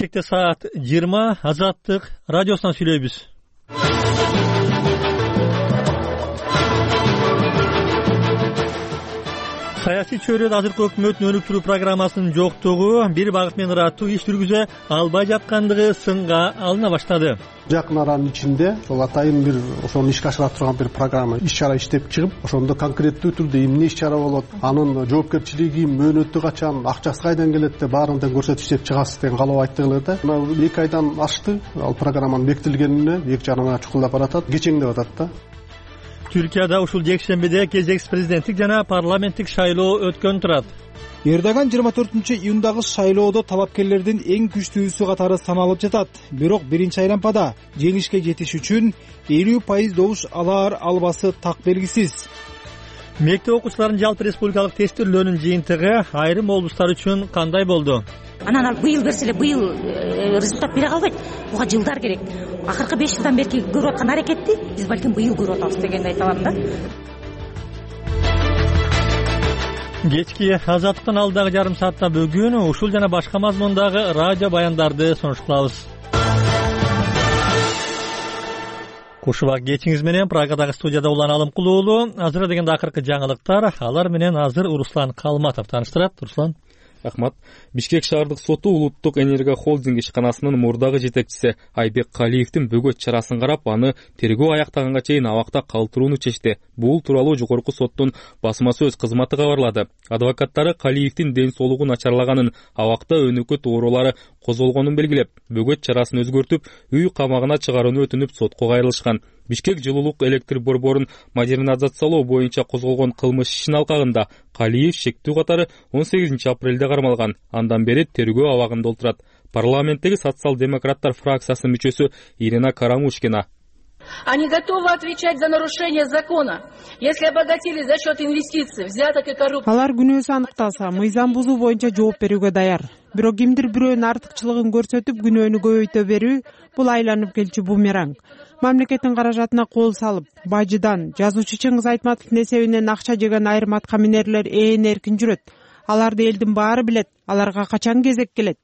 Келечекте саат 20 Азаттык радиосунан сүйлөйбүз. Саясий чөйрөдө азыркы өкмөттүн өнүктүрүү программасынын жоктугу, бир багыт менен ыраттуу иш жүргүзө албай жаткандыгы сынга алына баштады. Жакын аранын ичинде ошол атайын бир ошону ишке ашыра турган бир программа, иш чара иштеп чыгып, ошондо конкреттүү түрдө эмне иш чара болот, анын жоопкерчилиги, мөөнөтү качан, акчасы кайдан келет деп баарын тең көрсөтүп иштеп чыгасыз деген каалоо айттыгылар да. Мына 2 айдан ашты, ал программанын бекитилгенине 2 жарым ай чукулдап баратат, кечеңдеп атат да. Түркияда ушул жекшембиде кезексиз президенттик жана парламенттик шайлоо өткөн турат. Эрдоган 24-июндагы шайлоодо талапкерлердин эң күчтүүсү катары саналып жатат. Бирок биринчи айлампада жеңишке жетиш үчүн 50% добуш алар албасы так белгисиз. Мектеп окуучуларынын жалпы республикалык тестирлөөнүн жыйынтыгы айрым облустар үчүн кандай болду? Анан ал быйыл берсе эле быйыл результат бере калбайт. Буга жылдар керек. Акыркы 5 жылдан бери көрүп аткан аракетти биз балким быйыл көрүп атабыз дегенди айта алам да. Кечки Азаттыктан алдагы жарым саатта бүгүн ушул жана башка мазмундагы радио баяндарды сунушталабыз. Кушубак кечиңиз менен Прагадагы студияда улан Алымкул уулу. Азыр дегенде акыркы жаңылыктар, алар менен азыр Руслан Калматов тааныштырат. Руслан. Рахмат. Бишкек шаардык соту Улуттук энерго холдинг ишканасынын мурдагы жетекчиси Айбек Калиевдин бөгөт чарасын карап, аны тергөө аяктаганга чейин абакта калтырууну чечти. Бул тууралуу жогорку соттун басма сөз кызматы кабарлады. Адвокаттары Калиевдин ден соолугу начарлаганын, абакта өнөкөт оорулары козголгонун белгилеп, бөгөт чарасын өзгөртүп, үй камагына чыгарууну өтүнүп сотко кайрылышкан. Бишкек жылуулук электр борборун модернизациялоо боюнча козголгон кылмыш ишинин алкагында Калиев шектүү катары 18 апрелде кармалган. Андан бери тергөө абагында отурат. Парламенттеги социал-демократтар фракциясынын мүчөсү Ирина Карамушкина: Они готовы отвечать за нарушение закона, если обогатились за счет инвестиций, взяток и коррупции. Алар күнөөсү аныкталса, мыйзам бузуу боюнча жооп берүүгө даяр. Бирок кимдир бирөөнүн артыкчылыгын көрсөтүп, күнөөнү көбөйтө берүү бул айланып келчү бумеранг. Мамлекеттин каражатына кол салып, бажыдан, жазуучу Чыңгыз Айтматовдун эсебинен акча жеген айрым аткаминерлер эркин жүрөт. Аларды элдин баары билет. Аларга качан кезек келет?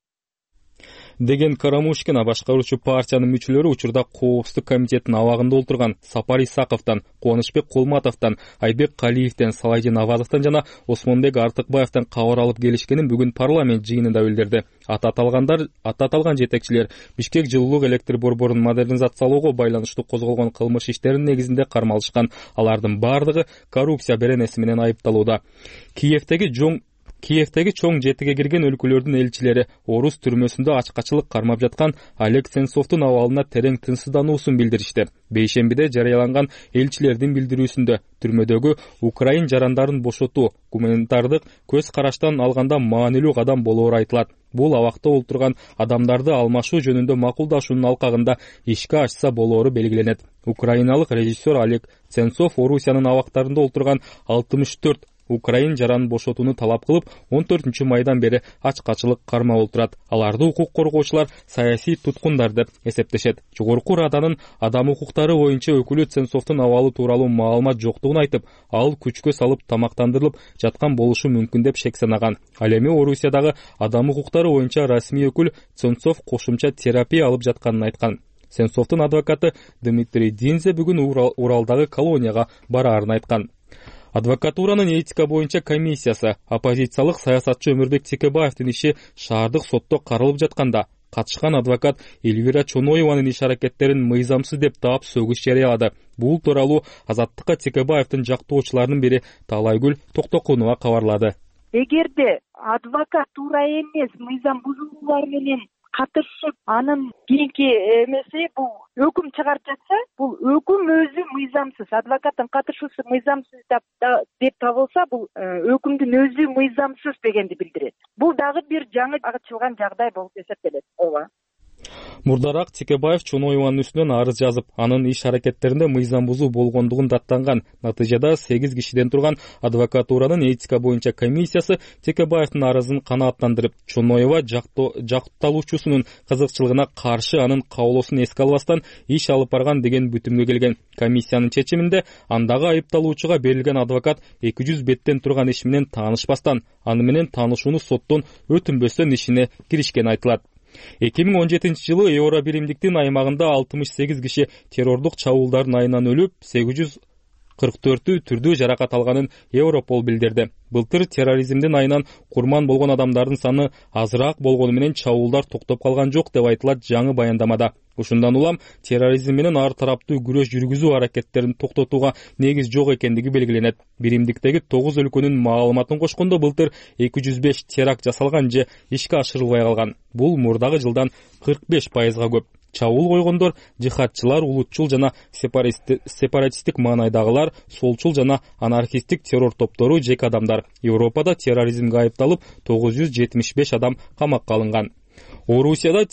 Деген Карамушкина башкаруучу партиянын мүчөлөрү учурда Коопсуздук комитетинин абагында отурган Сапар Исаковдон, Кубанычбек Кулматовдон, Айбек Калиевден, Салайдин Авазовдон жана Осмонбек Артыкбаевден кабар алып келишкенин бүгүн парламент жыйынында билдирди. Аты аталган жетекчилер Бишкек жылуулук электр борборун модернизациялоого байланыштуу козголгон кылмыш иштеринин негизинде кармалышкан. Алардын бардыгы коррупция беренеси менен айыпталууда. Киевдеги чоң жетиге кирген өлкөлөрдүн элчилери орус түрмөсүндө ачкачылык кармап жаткан Олег Сенцовдун абалына терең тынчсыздануусун билдиришти. Бейшембиде жарыяланган элчилердин билдирүүсүндө түрмөдөгү украин жарандарын бошотуу гуманитардык көз караштан алганда маанилүү кадам болоору айтылат. Бул абакта олтурган адамдарды алмашуу жөнүндө макулдашуунун алкагында ишке ашса болоору белгиленет. Украиналык режиссер Олег Сенцов Орусиянын абактарында олтурган 64 украин жаранын бошотууну талап кылып, 14 майдан бери ачкачылык кармап отурат. Аларды укук коргоочулар саясий туткундар деп эсептешет. Жогорку Раданын адам укуктары боюнча өкүлү Сенцовдун абалы тууралуу маалымат жоктугун айтып, ал күчкө салып тамактандырылып жаткан болушу мүмкүн деп шек санаган. Ал эми Орусиядагы адам укуктары боюнча расмий өкүл Сенцов кошумча терапия алып жатканын айткан. Сенцовдун адвокаты Дмитрий Динзе бүгүн Уралдагы колонияга бараарын айткан. Адвокатуранын этика боюнча комиссиясы оппозициялык саясатчы Өмүрбек Текебаевдин иши шаардык сотто каралып жатканда катышкан адвокат Эльвира Чоноеванын иш аракеттерин мыйзамсыз деп таап сөгүш жарыялады. Бул тууралуу Азаттыкка Текебаевдин жактоочуларынын бири Талайгүл Токтокунова кабарлады. Эгерде адвокат туура эмес мыйзам бузуулар менен катышып, анын кийинки эмеси бул өкүм чыгарып жатса, бул өкүм өзү мыйзамсыз, адвокаттын катышуусу мыйзамсыз деп табылса, бул өкүмдүн өзү мыйзамсыз дегенди билдирет. Бул дагы бир жаңы ачылган жагдай болуп эсептелет. Ооба. Мурдараак Текебаев Чоноеванын үстүнөн арыз жазып, анын иш аракеттеринде мыйзам бузуу болгондугун даттанган. Натыйжада 8 кишиден турган адвокатуранын этика боюнча комиссиясы Текебаевдин арызын канааттандырып, Чоноева жакталуучусунун кызыкчылыгына каршы анын каалоосун эске албастан иш алып барган деген бүтүмгө келген. Комиссиянын чечиминде андагы айыпталуучуга берилген адвокат 200 беттен турган иш менен таанышпастан, аны менен таанышууну соттон өтүнбөстөн ишине киришкени айтылат. 2017-жылы Евро биримдиктин аймагында 68 киши террордук чабуулдардын айынан өлүп, 844 түрдүү жаракат алганын Европол билдирди. Былтыр терроризмдин айынан курман болгон адамдардын саны азыраак болгону менен чабуулдар токтоп калган жок деп айтылат жаңы баяндамада. Ушундан улам терроризм менен ар тараптуу күрөш жүргүзүү аракеттерин токтотууга негиз жок экендиги белгиленет. Биримдиктеги 9 өлкөнүн маалыматын кошкондо былтыр 205 теракт жасалган же ишке ашырылбай калган. Бул мурдагы жылдан 45%га көп. Чабуул койгондор жихадчылар, улутчул жана сепаратисттик маанайдагылар, солчул жана анархисттик террор топтору, жеке адамдар. Европада терроризмге айыпталып 975 адам камакка алынган. Орусияда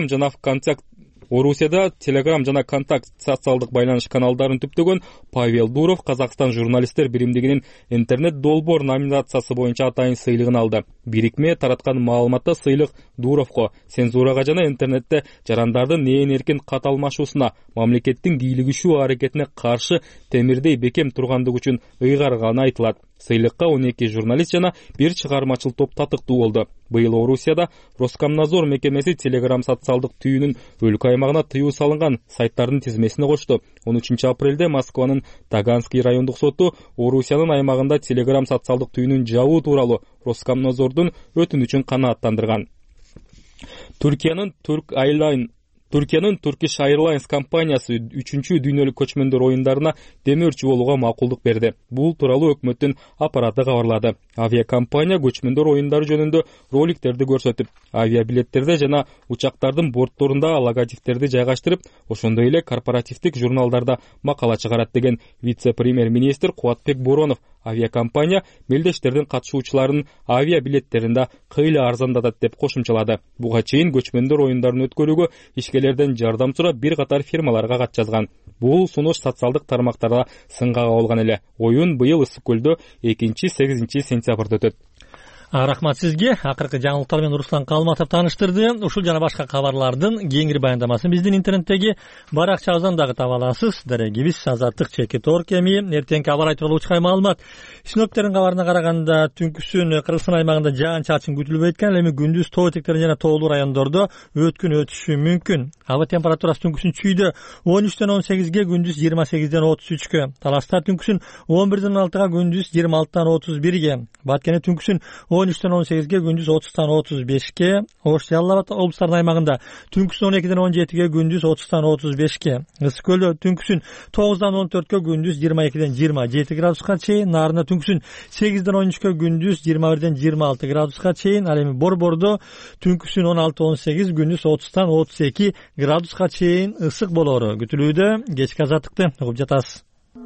Telegram жана Контакт социалдык байланыш каналдарын түптөгөн Павел Дуров Казакстан журналисттер биримдигинин интернет долбоор номинациясы боюнча атайын сыйлыгын алды. Бирикме тараткан маалыматта сыйлык Дуровго цензурага жана интернетте жарандардын ээн эркин кат алмашуусуна, мамлекеттин бийлигишүү аракетине каршы темирдей бекем тургандыгы үчүн ыйгарганы айтылат. Сыйлыкка 12 журналист жана бир чыгармачыл топ татыктуу болду. Быйыл Орусияда Роскомнадзор мекемеси Telegram социалдык түйүнүн өлкө аймагына тыюу салынган сайттардын тизмесине кошту. 13 апрелде Москванын Таганский райондук соту Орусиянын аймагында Telegram социалдык түйүнүн жабуу тууралуу Роскомнадзордун өтүнүчүн канааттандырган. Түркиянын Turkish Airlines компаниясы 3-чү дүйнөлүк көчмөндөр оюндарына демөөрчү болууга макулдук берди. Бул тууралуу өкмөттүн аппараты кабарлады. Авиакомпания көчмөндөр оюндары жөнүндө роликтерди көрсөтүп, авиабилеттерде жана учактардын бортторунда логотиптерди жайгаштырып, ошондой эле корпоративдик журналдарда макала чыгарат деген вице-премьер-министр Кубатбек Боронов авиакомпания мелдештердин катышуучуларынын авиабилеттеринде кыйла арзандатат деп кошумчалады. Буга чейин көчмөндөр оюндарын өткөрүүгө ишкерлерден жардам сурап бир катар фирмаларга кат жазган. Бул сунуш социалдык тармактарда сынга кабылган эле. Оюн быйыл Ысык көлдө 2-8 сентябрда өтөт. Рахмат сизге. Акыркы жаңылыктар менен Руслан Калматов таныштырды. Ушул жана башка кабарлардын кеңири баяндамасын биздин интернеттеги баракчабыздан дагы таба аласыз. Дарегибиз azatlyk.org эми эртеңки аба ырайы тууралуу учкай маалымат. Синоптиктердин кабарына караганда түнкүсүн Кыргызстан аймагында жаан-чачын күтүлбөйт экен, эми күндүз тоо этектерин жана тоолуу райондордо өткүн өтүшү мүмкүн. Аба температурасы түнкүсүн чүйдө 13-тен 18ге, күндүз 28-ден 33-кө. Таласта түнкүсүн 11-ден 16-га, күндүз 26-тан 31-ге. Баткене түнкүсүн 13-тен 18-ге, күндүз 30-тан 35-ке. Ош Жалал Абад облустарынын аймагында түнкүсүн 12-ден 17-ге, күндүз 30-тан 35-ке. Ысык көлдө түнкүсүн 9-дан 14-кө, күндүз 22-ден 27 градуска чейин. Нарында түнкүсүн 8-ден 13-кө, күндүз 21-ден 26 градуска чейин. Ал эми Борбордо түнкүсүн 16-18, күндүз 30-тан 32 градуска чейин ысык болору күтүлүүдө. Кечки азаттыкты угуп жатасыз.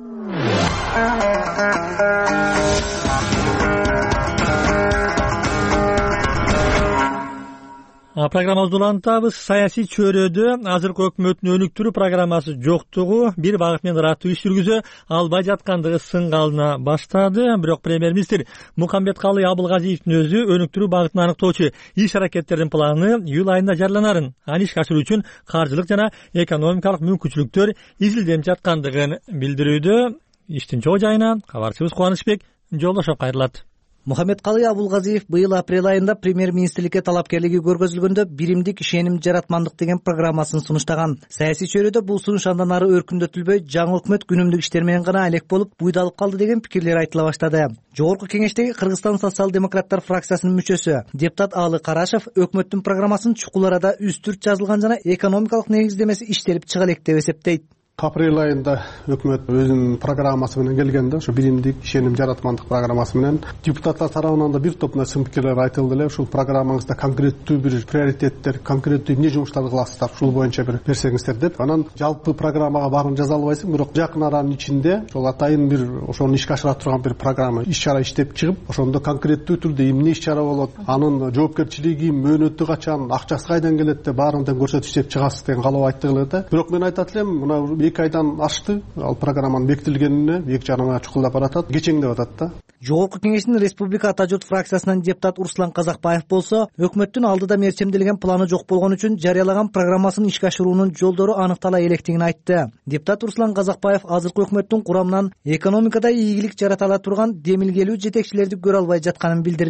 Программабызды улантабыз. Саясий чөйрөдө азыркы өкмөттүн өнүктүрүү программасы жоктугу, бир багыт менен ыраттуу иш жүргүзө албай жаткандыгы сынга алына баштады. Бирок премьер-министр Мухаммедкалый Абылгазиевдин өзү өнүктүрүү багытын аныктоочу иш аракеттердин планы июль айында жарыяланарын, аны ишке ашыруу үчүн каржылык жана экономикалык мүмкүнчүлүктөр изилденип жаткандыгын билдирүүдө. Иштин чоо жайына кабарчыбыз Кубанычбек жолдошуп кайрылат. Мухаммедкалый Абылгазиев быйыл апрель айында премьер-министрликке талапкерлиги көргөзүлгөндө биримдик ишеним жаратмандык деген программасын сунуштаган. Саясий чөйрөдө бул сунуш андан ары өркүндөтүлбөй, жаңы өкмөт күнүмдүк иштер менен гана алек болуп, буйдалып калды деген пикирлер айтыла баштады. Жогорку кеңештеги Кыргызстан социал-демократтар фракциясынын мүчөсү депутат Алы Карашев өкмөттүн программасын чукул арада үстүрт жазылган жана экономикалык негиздемеси иштелип чыга элек деп эсептейт. Апрель айында өкмөт өзүнүн программасы менен келгенде, ошо биримдик ишеним жаратмандык программасы менен депутаттар тарабынан да бир топ сын пикирлер айтылды эле. Ушул программаңызда конкреттүү бир приоритеттер, конкреттүү эмне жумуштарды кыласыздар, ушул боюнча бир берсеңиздер деп. Анан жалпы программага баарын жаза албайсың, бирок жакын аранын ичинде ошол атайын бир ошону ишке ашыра турган бир программа, иш-чара иштеп чыгып, ошондо конкреттүү түрдө эмне иш-чара болот, анын жоопкерчилиги, мөөнөтү качан, акчасы кайдан келет деп баарын тең көрсөтүп иштеп чыгасыз деген калоо айттыгыла да. Бирок мен айтат элем, мына 2 айдан ашты, ал программанын бекитилгенине 2 жарымга чукулдап баратат, кечеңдеп атат да. Жогорку кеңештин Республика Ата журт фракциясынан депутат Руслан Казакбаев болсо, өкмөттүн алдыда мерчемделген планы жок болгон үчүн жарыялаган программасын ишке ашыруунун жолдору аныктала электигин айтты. Депутат Руслан Казакбаев азыркы өкмөттүн курамынан экономикада ийгилик жарата ала турган демилгелүү жетекчилерди көрө албай жатканын билдирди.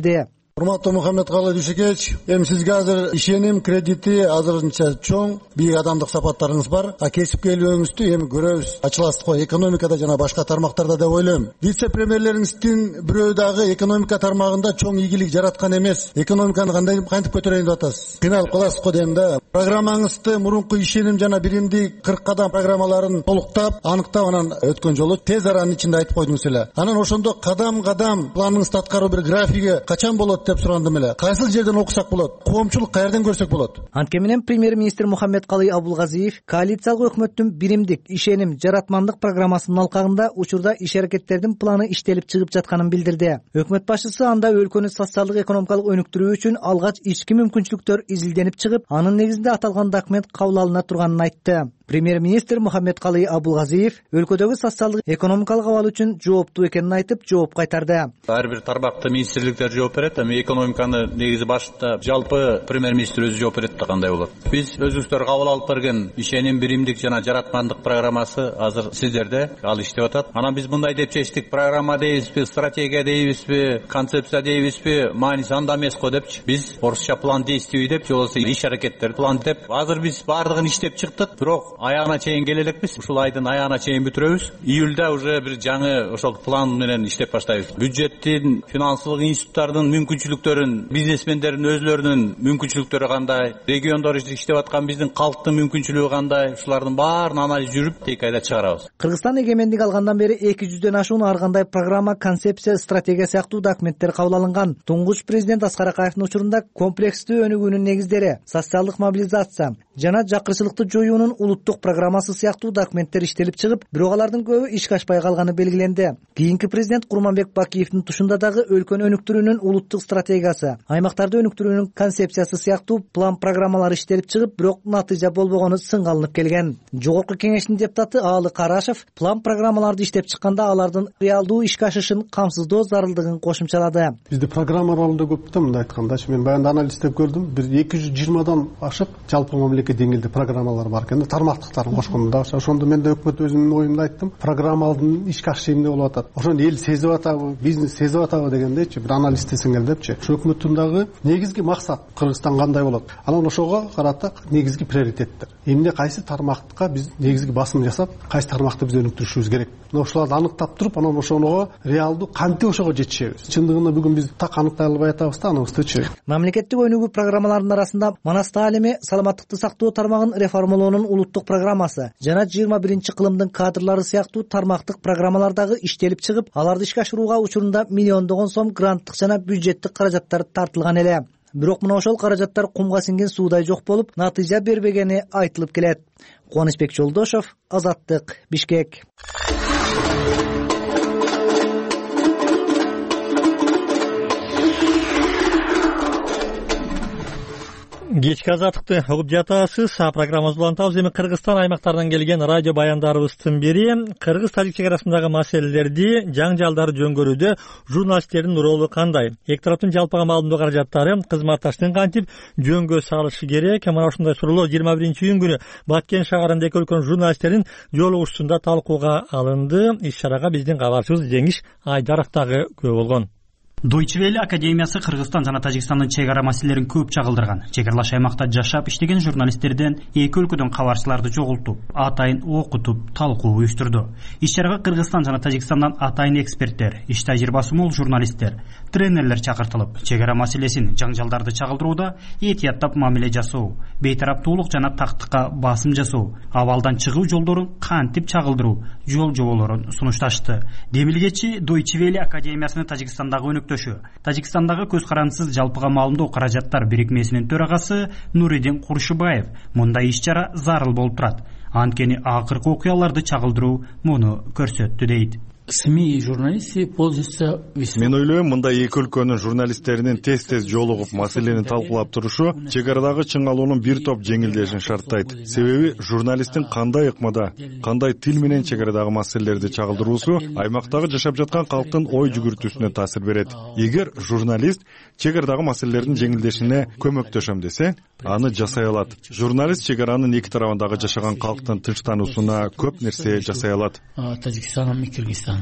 Урматтуу Мухаммедкалый Дүйшекевич, эми сизге азыр ишеним кредити азырынча чоң, бийик адамдык сапаттарыңыз бар. Кесипкерлигиңизди эми көрөбүз. Ачыласыз го экономикада жана башка тармактарда деп ойлойм. Вице-премьерлериңиздин бирөө дагы экономика тармагында чоң ийгилик жараткан эмес. Экономиканы кантип көтөрөйүн деп атасыз? Кыйналып каласыз го дейм да. Программаңызды мурунку ишеним жана биримдик 40 кадам программаларын толуктап, аныктап анан өткөн жолу тез аранын ичинде айтып койдуңуз эле. Анан ошондо кадам-кадам планыңызды аткаруу бир графиги качан болот деп сурандым эле. Кайсыл жерден окусак болот? Коомчулук каерден көрсөк болот? Анткени менен премьер-министр Мухаммедкалый Абулгазиев коалициялык өкмөттүн биримдик ишеним жаратмандык программасынын алкагында учурда иш-аракеттердин планы иштелип чыгып жатканын билдирди. Өкмөт башчысы анда өлкөнү социалдык экономикалык өнүктүрүү үчүн алгач ички мүмкүнчүлүктөр изилденип чыгып, анын негизинде аталган документ кабыл алына турганын айтты. Премьер-министр Мухаммедкалый Абулгазиев өлкөдөгү социалдык экономикалык абал үчүн жооптуу экенин айтып, жооп кайтарды. Ар бир тармакта министрликтер жооп берет, эми экономиканы негизи башында жалпы премьер-министр өзү жооп берет да кандай болот. Биз өзүңүздөр кабыл алып берген ишеним биримдик жана жаратмандык программасы азыр сиздерде ал иштеп атат. Анан биз мындай деп чечтик: программа дейбизби, стратегия дейбизби, концепция дейбизби, мааниси анда эмес го депчи. Биз орусча план действий деп, же болбосо иш-аракеттер план деп. Азыр биз баардыгын иштеп чыктык, бирок аягына чейин келе элекпиз. Ушул айдын аягына чейин бүтүрөбүз. Июлда уже бир жаңы ошол план менен иштеп баштайбыз. Бюджеттин, финансылык институттардын мүмкүнчүлүктөрүн, бизнесмендердин өзлөрүнүн мүмкүнчүлүктөрү кандай, региондор иштеп аткан биздин калктын мүмкүнчүлүгү кандай, ушулардын баарын анализ жүрүп, эки айда чыгарабыз. Кыргызстан эгемендик алгандан бери 200дөн ашуун ар кандай программа, концепция, стратегия сыяктуу документтер кабыл алынган. Туңгуч президент Аскар Акаевдин учурунда комплекстүү өнүгүүнүн негиздери, социалдык мобилизация жана жакырчылыкты жоюунун улуттук программасы сыяктуу документтер иштелип чыгып, бирок алардын көбү ишке ашпай калганы белгиленди. Кийинки президент Курманбек Бакиевдин тушунда дагы өлкөнү өнүктүрүүнүн улуттук стратегиясы, аймактарды өнүктүрүүнүн концепциясы сыяктуу план программалар иштелип чыгып, бирок натыйжа болбогону сынга алынып келген. Жогорку кеңештин депутаты Аалы Карашев план программаларды иштеп чыкканда алардын реалдуу ишке ашышын камсыздоо зарылдыгын кошумчалады. Бизде программалар да көп да, мындай айтканда. Мен баягы анализ иштеп көрдүм. Бир 220дан ашык жалпы мамлекет деңгээлде программалар бар экен. Тармактыктарын кошкондо ошондо мен да өкмөт өзүмдүн оюмду айттым. Программалардын ишке ашышы эмне болуп атат? Ошону эл сезип атабы, бизнес сезип атабы дегендейчи бир анализ истесеңер депчи. Ошо өкмөттүн дагы негизги максат Кыргызстан кандай болот? Анан ошого карата негизги приоритеттер. Эмне кайсы тармакка биз негизги басым жасап, кайсы тармакты биз өнүктүрүшүбүз керек. Ошолорду аныктап туруп, анан ошого реалдуу кантип ошого жетишебиз. Чындыгында бүгүн биз так аныктай албай атабыз да, аныбыздычы. Мамлекеттик өнүгүү программаларынын арасында Манас таалими, саламаттыкты сактоо тармагын реформалоонун улуттук программасы жана 21-кылымдын кадрлары сыяктуу тармактык программалар дагы иштелип чыгып, аларды ишке ашырууга учурунда миллиондогон сом гранттык жана бюджеттик каражаттар тартылган эле. Бирок мына ошол каражаттар кумга сиңген суудай жок болуп, натыйжа бербегени айтылып келет. Кубанычбек Жолдошов, Азаттык, Бишкек. Кечки азаттыкты угуп жатасыз. Программабызды улантабыз. Эми Кыргызстан аймактарынан келген радио баяндарыбыздын бири кыргыз-тажик чек арасындагы маселелерди, жаңжалдарды жөнгөрүүдө журналисттердин ролу кандай? Эки тараптын жалпыга маалымдоо каражаттары кызматташтыгын кантип жөнгө салышы керек? Мына ушундай суроолор 21-июнь күнү Баткен шаарында эки өлкөнүн журналисттерин жолугушуусунда талкууга алынды. Иш-чарага биздин кабарчыбыз Жеңиш Айдаров дагы күбө болгон. Deutsche Welle академиясы Кыргызстан жана Тажикстандын чек ара маселелерин көп чагылдырган. Чек аралаш аймакта жашап иштеген журналисттерден эки өлкөдөн кабарчыларды жогултуп, атайын окутуп, талкуу уюштурду. Иш-чарага Кыргызстан жана Тажикстандан атайын эксперттер, иш тажрыйбасы мол журналисттер, тренерлер чакыртылып, чек ара маселесин, жаңжалдарды чагылдырууда этияттап мамиле жасоо, бейтараптуулук жана тактыкка басым жасоо, абалдан чыгуу жолдорун кантип чагылдыруу жол жоболорун сунушташты. Демилгечи Deutsche Welle академиясынын Тажикстандагы Тажикстандагы көз карандысыз жалпыга маалымдоо каражаттар бирикмесинин төрагасы Нуридин Куршубаев мындай иш-чара зарыл болуп турат. Анткени акыркы окуяларды чагылдыруу муну көрсөттү дейт. СМИ и журналисты пользуются весьма. Мен ойлойм, мындай эки өлкөнүн журналисттеринин тез-тез жолугуп маселени талкуулап турушу чек арадагы чыңалуунун бир топ жеңилдешин шарттайт. Себеби журналисттин кандай ыкмада, кандай тил менен чек арадагы маселелерди чагылдыруусу аймактагы жашап жаткан калктын ой жүгүртүүсүнө таасир берет. Эгер журналист чек арадагы маселелердин жеңилдешине көмөктөшөм десе, аны жасай алат. Журналист чек аранын эки тарабындагы жашаган калктын тынчтануусуна көп нерсе жасай алат. Тажикстаном и Кыргызстаном.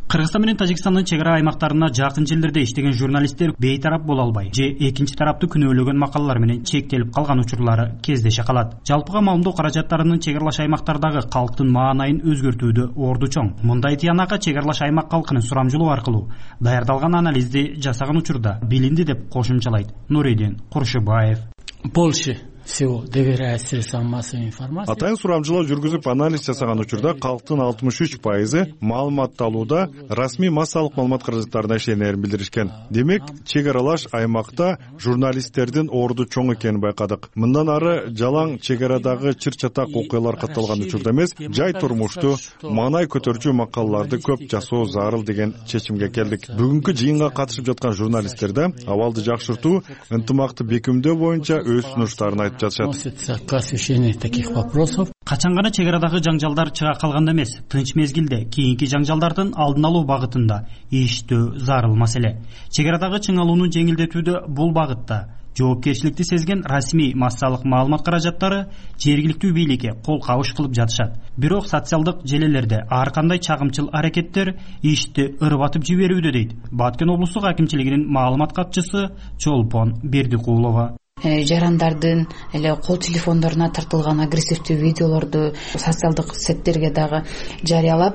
Кыргызстан менен Тажикстандын чек ара аймактарына жакын жерлерде иштеген журналисттер бейтарап боло албай же экинчи тарапты күнөөлөгөн макалалар менен чектелип калган учурлары кездеше калат. Жалпыга маалымдоо каражаттарынын чек аралаш аймактардагы калктын маанайын өзгөртүүдө орду чоң. Мындай тыянакка чек аралаш аймак калкынын сурамжылоо аркылуу даярдалган анализди жасаган учурда билинди деп кошумчалайт Нуридин Куршубаев. Больше всего доверяет средствам массовой информации. Атайын сурамжылоо жүргүзүп анализ жасаган учурда калктын 63% маалыматты алууда расмий массалык маалымат каражаттарына ишенерин билдиришкен. Демек, чек аралаш аймакта журналисттердин орду чоң экенин байкадык. Мындан ары жалаң чек арадагы чыр-чатак окуялар катталган учурда эмес, жай турмуштуу, маанай көтөрчү макалаларды көп жасоо зарыл деген чечимге келдик. Бүгүнкү жыйынга катышып жаткан журналисттерде абалды жакшыртуу, ынтымакты бекемдөө боюнча өз сунуштарын айтып жатышат. К освещению таких вопросов. Качан гана чек арадагы жаңжалдар чыга калганда эмес, тынч мезгилде кийинки жаңжалдардын алдын алуу багытында иштөө зарыл маселе. Чек арадагы чыңалууну жеңилдетүүдө бул багытта жоопкерчиликти сезген расмий массалык маалымат каражаттары жергиликтүү бийликке кол кабыш кылып жатышат. Бирок социалдык желелерде ар кандай чагымчыл аракеттер ишти ырбатып жиберүүдө дейт Баткен облустук акимчилигинин маалымат катчысы Чолпон Бердикулова. Жарандардын эле кол телефондоруна тартылган агрессивдүү видеолорду социалдык сеттерге дагы жарыялап,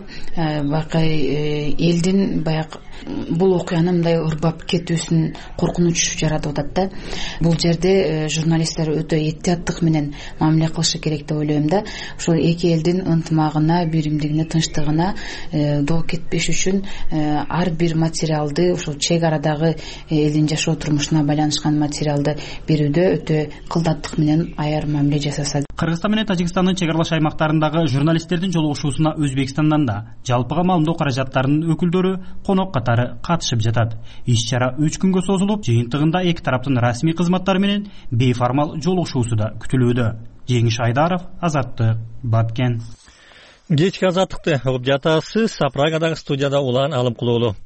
бакай элдин баягы бул окуяны мындай ырбап кетүүсүн коркунуч жаратып атат да. Бул жерде журналисттер өтө этияттык менен мамиле кылышы керек деп ойлойм да. Ошол эки элдин ынтымагына, биримдигине, тынчтыгына доо кетпеш үчүн ар бир материалды, ошол чек арадагы элдин жашоо турмушуна байланышкан материалды берүүдө өтө кылдаттык менен аяр мамиле жасаса. Кыргызстан менен Тажикстандын чек аралаш аймактарындагы журналисттердин жолугушуусуна Өзбекстандан да жалпыга маалымдоо каражаттарынын өкүлдөрү конок катары катышып жатат. Иш-чара 3 күнгө созулуп, жыйынтыгында эки тараптын расмий кызматтары менен бейформал жолугушуусу да күтүлүүдө. Жеңиш Айдаров, Азаттык, Баткен. Кечки Азаттыкты угуп жатасыз. Прагадагы студияда Улан Алымкулуулу.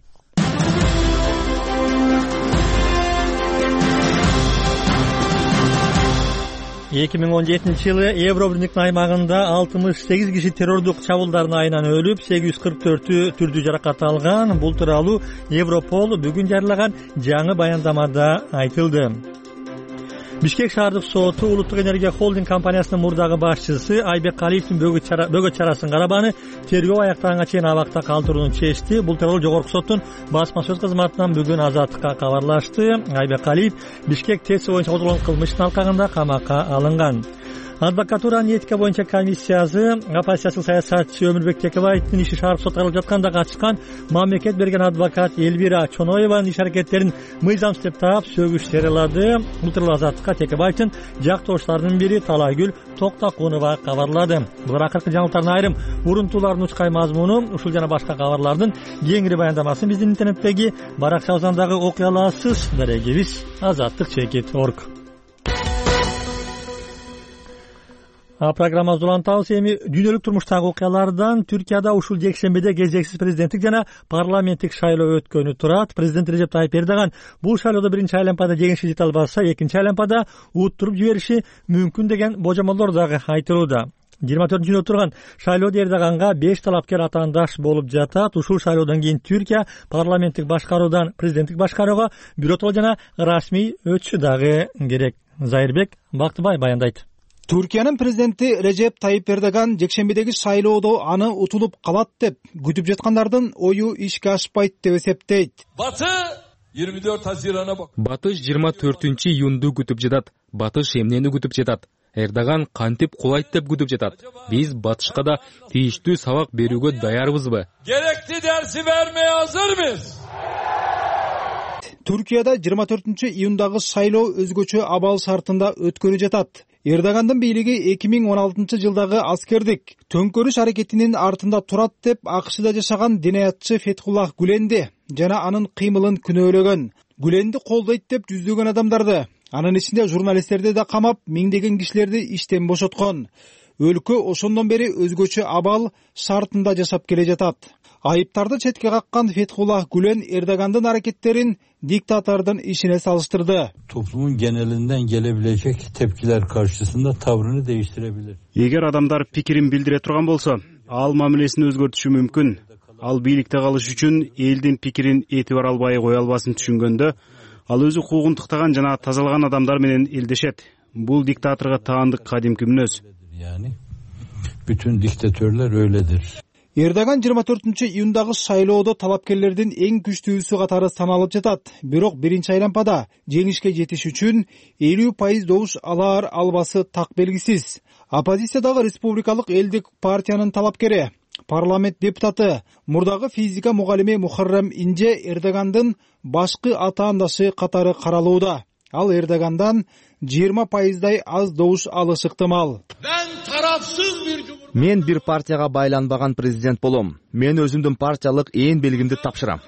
2017-жылы Евробирликтин аймагында 68 киши террордук чабуулдардын айынан өлүп, 844 түрдүү жаракат алган. Бул тууралуу Европол бүгүн жарыялаган жаңы баяндамада айтылды. Бишкек шаардык соту Улуттук энергия холдинг компаниясынын мурдагы башчысы Айбек Калиевдин бөгөт чарасын карабаны тергөө аяктаганга чейин абакта калтырууну чечти. Бул тууралуу Жогорку соттун басма сөз кызматынан бүгүн Азаттыкка кабарлашты. Айбек Калиев Бишкек ТЭС боюнча козголгон кылмыштын алкагында камакка алынган. Адвокатуранын этика боюнча комиссиясы оппозициялык саясатчы Өмүрбек Текебаевдин иши шаарып сотко каралып жатканда катышкан мамлекет берген адвокат Элвира Чоноеванын иш аракеттерин мыйзамсыз деп таап сөгүш жарыялады. Бул тууралуу Азаттыкка Текебаевдин жактоошторунун бири Талайгүл Токтакунова кабарлады. Булар акыркы жаңылыктардын айрым урунтуулардын учкай мазмуну. Ушул жана башка кабарлардын кеңири баяндамасын биздин интернеттеги баракчабыздан окуй аласыз. Дарегибиз azattik.org. Программабызды улантабыз. Эми дүйнөлүк турмуштагы окуялардан Түркияда ушул жекшембиде кезексиз президенттик жана парламенттик шайлоо өткөнү турат. Президент Режеп Тайып Эрдоган бул шайлоодо биринчи айлампада жеңишке жете албаса, экинчи айлампада уттуруп жибериши мүмкүн деген божомолдор дагы айтылууда. 24-жүнө турган шайлоодо Эрдоганга 5 талапкер атаандаш болуп жатат. Ушул шайлоодон кийин Түркия парламенттик башкаруудан президенттик башкарууга биротоло жана расмий өтүшү дагы керек. Зайырбек Бактыбай баяндайт. Түркиянын президенти Режеп Тайып Эрдоган жекшембидеги шайлоодо аны утулуп калат деп күтүп жаткандардын ою ишке ашпайт деп эсептейт. Батыш 24-июнду күтүп жатат. Батыш эмнени күтүп жатат? Эрдоган кантип кулайт деп күтүп жатат. Биз Батышка да тийиштүү сабак берүүгө даярбызбы? Gerekli dersi vermeye hazırmıyız? Түркияда 24-июндагы шайлоо өзгөчө абал шартында өткөнү жатат. Эрдогандын бийлиги 2016-жылдагы аскердик төңкөрүш аракетинин артында турат деп АКШда жашаган динаятчы Фетхуллах Гүленди жана анын кыймылын күнөөлөгөн. Гүленди колдойт деп жүздөгөн адамдарды, анын ичинде журналисттерди да камап, миңдеген кишилерди иштен бошоткон. Өлкө ошондон бери өзгөчө абал шартында жашап келе жатат. Айыптарды четке каккан Фетхуллах Гүлен Эрдогандын аракеттерин diktatörden işine salıştırdı. Toplumun genelinden gelebilecek tepkiler karşısında tavrını değiştirebilir. Егер адамдар пикирин билдире турган болсо, ал мамилесин өзгөртүшү мүмкүн. ал бийликте калыш үчүн элдин пикирин этибар албай кое албасын түшүнгөндө ал өзү куугун тыктаган жана тазалаган адамдар менен элдешет. Бул диктаторго таандык кадимки мүнөз. Bütün diktatörler öyledir. Эрдоган 24-июндагы шайлоодо талапкерлердин эң күчтүүсү катары саналып жатат. Бирок биринчи айланпада жеңишке жетиш үчүн 50% добуш алар албасы так белгисиз. Оппозициядагы республикалык элдик партиянын талапкери, парламент депутаты, мурдагы физика мугалими Мухаррам Инже Эрдогандын башкы атаандашы катары каралууда. Ал Эрдогандан 20%дай аз добуш алышы ыктымал. Мен бир партияга байланбаган президент болом. Мен өзүмдүн партиялык ээн белгимди тапшырам.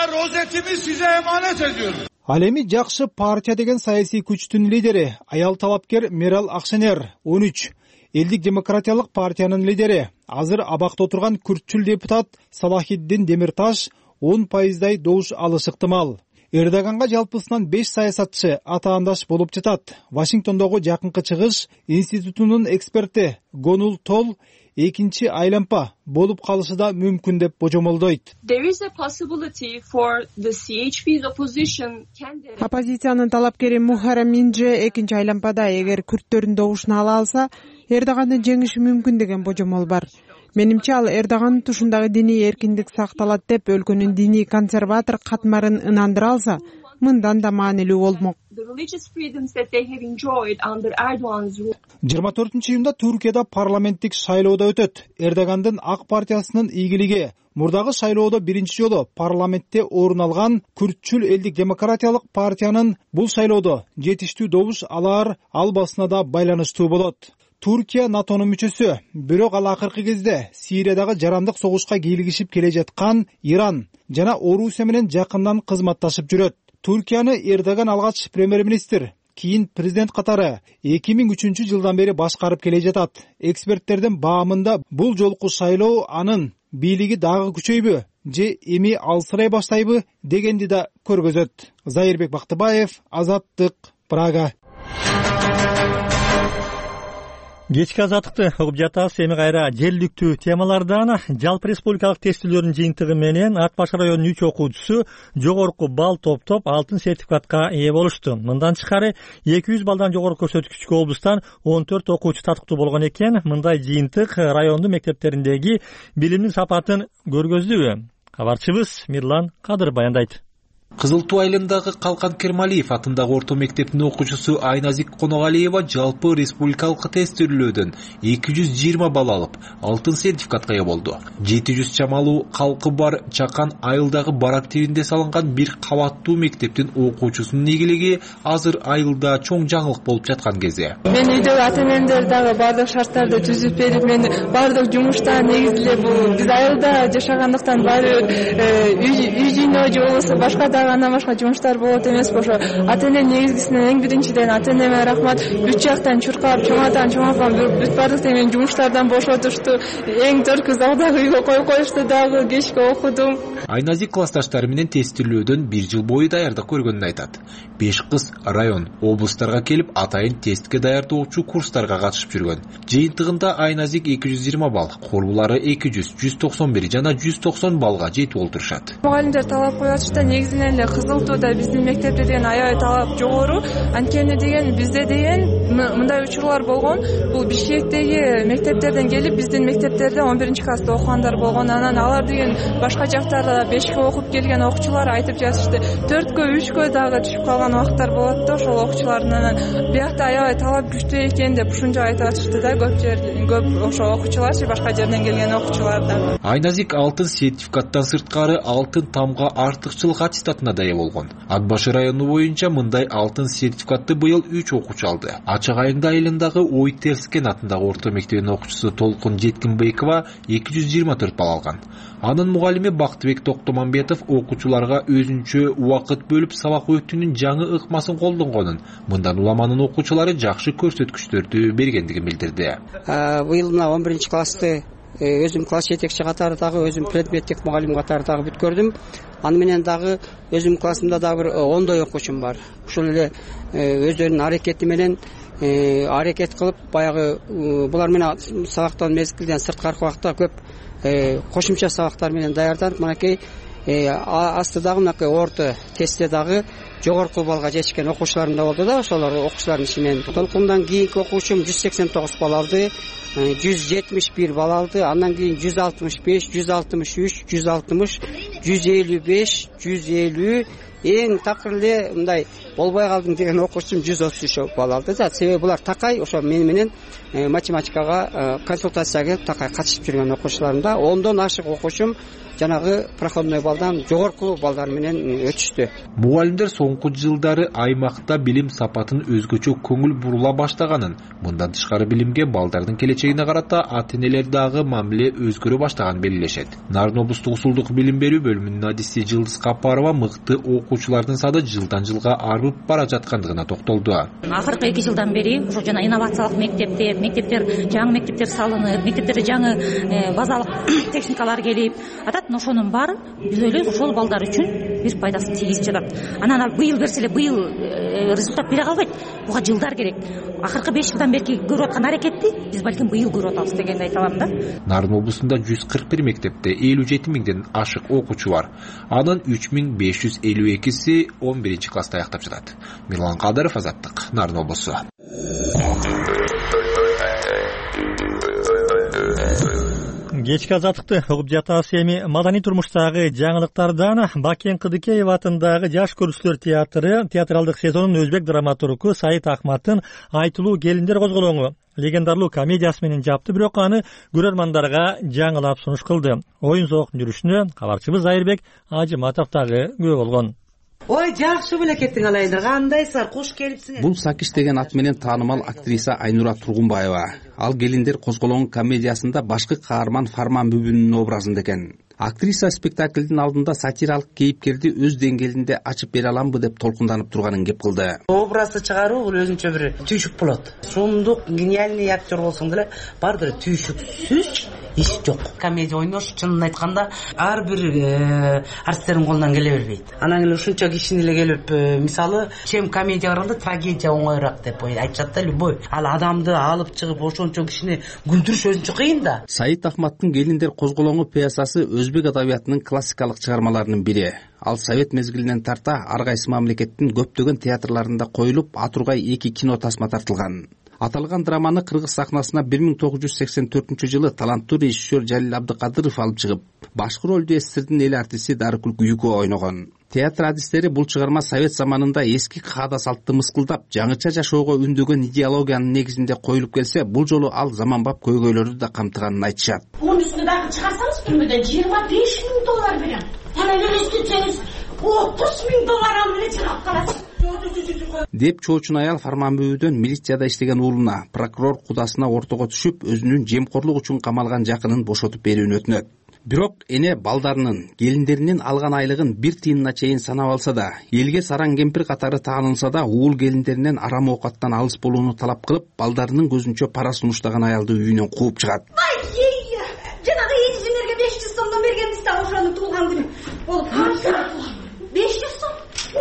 Ал эми жакшы партия деген саясий күчтүн лидери аял талапкер Мерал Акшенер 13, элдик демократиялык партиянын лидери азыр абакта отурган күртчүл депутат Салахиддин Демирташ 10%дай добуш алышы ыктымал. Эрдоганга жалпысынан 5 саясатчы атаандаш болуп жатат. Вашингтондогу Жакынкы Чыгыш институтунун эксперти Гонул Тол экинчи айланпа болуп калышы да мүмкүн деп божомолдойт. Оппозициянын талапкери Мухаррам Инже экинчи айланпада эгер күрттөрдүн добушун ала алса, Эрдогандын жеңиши мүмкүн деген божомол бар. Менимче ал Эрдогандын тушундагы диний эркиндик сакталат деп өлкөнүн диний консерватор катмарын ынандыра алса, мындан да маанилүү болмок. 24-июнда Түркияда парламенттик шайлоодо өтөт. Эрдогандын Ак партиясынын ийгилиги мурдагы шайлоодо биринчи жолу парламентте орун алган күртчүл элдик демократиялык партиянын бул шайлоодо жетиштүү добуш алар албасына да байланыштуу болот. Түркия НАТОнун мүчөсү, бирок ал акыркы кезде Сириядагы жарандык согушка кийлигишип келе жаткан Иран жана Орусия менен жакындан кызматташып жүрөт. Түркияны Эрдоган алгач премьер-министр, кийин президент катары 2003 жылдан бери башкарып келе жатат. Эксперттердин баамында бул жолку шайлоо анын бийлиги дагы күчөйбү же эми алсырай баштайбы дегенди да көргөзөт. Зайырбек Бактыбаев, Азаттык, Прага. Кечки азаттыкты угуп жатабыз. Эми кайра жергиликтүү темалардан жалпы республикалык тестилөөрдүн жыйынтыгы менен Ак Баш районунун 3 окуучусу жогорку балл топтоп алтын сертификатка ээ болушту. Мындан тышкары 200 балдан жогору көрсөткүчкө облустан 14 окуучу татыктуу болгон экен. Мындай жыйынтык райондун мектептериндеги билимдин сапатын көргөздүбү? Кабарчыбыз Мирлан Кадыр баяндайт. Кызыл Туу айылындагы Калкан Кермалиев атындагы орто мектептин окуучусу Айназик Коногалиева жалпы республикалык тестилөөдөн 220 балл алып, алтын сертификатка ээ болду. 700 чамалуу калкы бар Чакан айылдагы барак тибинде салынган бир кабаттуу мектептин окуучусунун ийгилиги азыр айылда чоң жаңылык болуп жаткан кезде. Мен үйдөгү ата-энемдер дагы бардык шарттарды түзүп берип, мен бардык жумуштар негизилеп биз айылда жашагандыктан баары үй жүйнөө же болбосо башка андан башка жумуштар болот эмес ошо ата-эне негизгисинен эң биринчиден ата-энеме рахмат. 3 жактан чуркап чоңойгон бүт бардык мен жумуштардан бошотушту. Эң төркү залдагы үйгө коюп коюшту дагы кечке окудум. Айназик классташтары менен тестилөөдөн 1 жыл бою даярдык көргөнүн айтат. 5 кыз район, облустарга келип атайын тестке даярдоочу курстарга катышып жүргөн. Жыйынтыгында Айназик 220 балл, корбулары 200, 191 жана 190 баллга жетип олтурушат. Мугалимдер талап коюп атышта негизинен эле Кызыл Тууда биздин мектепте деген аябай талап жогору. Анткени деген бизде деген мындай учурлар болгон. Бул Бишкектеги мектептерден келип биздин мектептерде 11-класста окугандар болгон. Анан алар деген башка жактарда 5-кө окуп келген окуучулар айтып жатышты. 4-кө, 3-кө дагы түшүп калган убактар болот да ошол окуучулардын. Анан биякта аябай талап күчтүү экен деп ушунча айтып атышты да көп ошо окуучуларчы башка жерден келген окуучулар да. Айназик алтын сертификаттан сырткары алтын тамга артыкчылык аттестатына да ээ болгон. Ак Баш району боюнча мындай алтын сертификатты быйыл 3 окуучу алды. Ачык айылындагы Ой Терскен атындагы орто мектебинин окуучусу Толкун Жеткинбекова 224 балл алган. Анын мугалими Бактыбек Токтомамбетов окуучуларга өзүнчө убакыт бөлүп сабак өтүүнүн жаңы ыкмасын колдонгонун, мындан уламанын окуучулары жакшы көрсөткүчтөрдү бергендигин билдирди. Быйыл мына 11-классты өзүм класс жетекчи катары дагы өзүм предметтик мугалим катары дагы бүткөрдүм. Аны менен дагы өзүм классымда дагы бир 10 окуучум бар. Ушул эле өздөрүнүн аракети менен аракет кылып баягы булар менен сабактан мезгилден сырткаркы убакта көп кошумча сабактар менен даярданып мынакей астыдагы мынакей орто тестте дагы жогорку баллга жетишкен окуучуларым да болду да. Ошолор окуучулардын ичинен толкундан кийинки окуучум 189 балл алды, 171 балл алды, андан кийин 165, 163, 160, 155, 150, эң такыр эле мындай болбой калдым деген окуучум 133 балл алды да. Себеби булар такай ошо менен математикага консультацияга келип такай катышып жүргөн окуучуларым да. 10дон ашык окуучум жанагы проходной баллдан жогорку балдар менен өтүштү. Мугалимдер соңку жылдары аймакта билим сапатын өзгөчө көңүл бурула баштаганын, мындан тышкары билимге балдардын келечегине карата ата-энелер дагы мамиле өзгөрө баштаганын белгилешет. Нарын облустук усулдук билим берүү бөлүмүнүн адиси Жылдыз Капарова мыкты окуучулардын саны жылдан жылга арып бара жаткандыгына токтолду. Акыркы 2 жылдан бери ошо жана инновациялык мектептер, жаңы мектептер салынып, мектептерде жаңы базалык техникалар келип атат. Ошонун баары биз ойлойбуз ошол балдар үчүн бир пайдасын тийгизип жатат. Анан ал быйыл берсе эле быйыл результат бере калбайт. Буга жылдар керек. Акыркы 5 жылдан бери көрүп аткан аракетти биз балким быйыл көрүп атабыз дегенди айта алам да. Нарын облусунда 141 мектепте 57 миңден ашык окуучу бар. Анын 3552си 11-класста аяктап жатат. Мирлан Кадыров, Азаттык, Нарын облусу. Кечки азаттыкты угуп жатабыз. Эми маданий турмуштагы жаңылыктардан Бакен Кыдыкеев атындагы Жаш көрүүчүлөр театры театралдык сезонунун өзбек драматургу Саид Ахматтын Айтылуу келиндер козголоңу легендарлуу комедиясы менен жапты, бирок аны көрөрмандарга жаңылап сунуш кылды. Оюн зоокун жүрүшүнө кабарчыбыз Айырбек Ажыматов дагы күбө болгон. Ой, жакшы беле кеттиң алайдыр. Кандайсыңар? Куш келипсиңер. Бул Сакиш деген ат менен таанымал актриса Айнура Тургунбаева. Ал келиндер козголоңу комедиясында башкы каарман Фарман Бүбүнүн образында экен. Актриса спектаклдин алдында сатиралык кейипкерди өз деңгээлинде ачып бере аламбы деп толкунданып турганын кеп кылды. Образды чыгаруу бул өзүнчө бир түйшүк болот. Сумдук, гениальный актер болсоң деле бардыр түйшүксүз иш жок. Комедия ойнош чынын айтканда ар бир артистердин колунан келе бербейт. Анан эле ушунча кишини эле келип, мисалы, чем комедия караганда трагедия оңоюраак деп айтышат да, любой. Ал адамды алып чыгып ошончо кишини күлдүрүш өзүнчө кыйын да. Саид Ахматтын Келиндер козголоңу пьесасы өзбек адабиятынын классикалык чыгармаларынын бири. Ал совет мезгилинен тарта ар кайсы мамлекеттин көптөгөн театрларында коюлуп, атургай 2 кино тасма тартылган. Аталган драманы кыргыз сахнасына 1984 таланттуу режиссер Жалил Абдыкадыров алып чыгып, башкы ролду СССРдин эл артисти Дарыкүл Күйүкова ойногон. Театр адистери бул чыгарма совет заманында эски каада салтты мыскылдап, жаңыча жашоого үндөгөн идеологиянын негизинде коюлуп келсе, бул жолу ал заманбап көйгөйлөрдү да камтыганын айтышат. Мунун үстүнө дагы чыгарсаңыз түрмөдөн $25,000 берем. Анан элестетсеңиз $30,000 алып эле чыгып каласыз. Деп чоочун аял Фарман Бүбүдөн милицияда иштеген уулуна, прокурор кудасына ортого түшүп, өзүнүн жемкорлук үчүн камалган жакынын бошотуп берүүнү өтүнөт. Бирок эне балдарынын, келиндеринин алган айлыгын 1 тыйынына чейин санап алса да, элге сараң кемпир катары таанылса да, уул келиндеринен арам оокаттан алыс болууну талап кылып, балдарынын көзүнчө пара сунуштаган аялды үйүнөн кууп чыгат. Жанагы эжиңерге 500 сомдон бергенбиз да ошонун туулган күнү. Болуп 500 сом.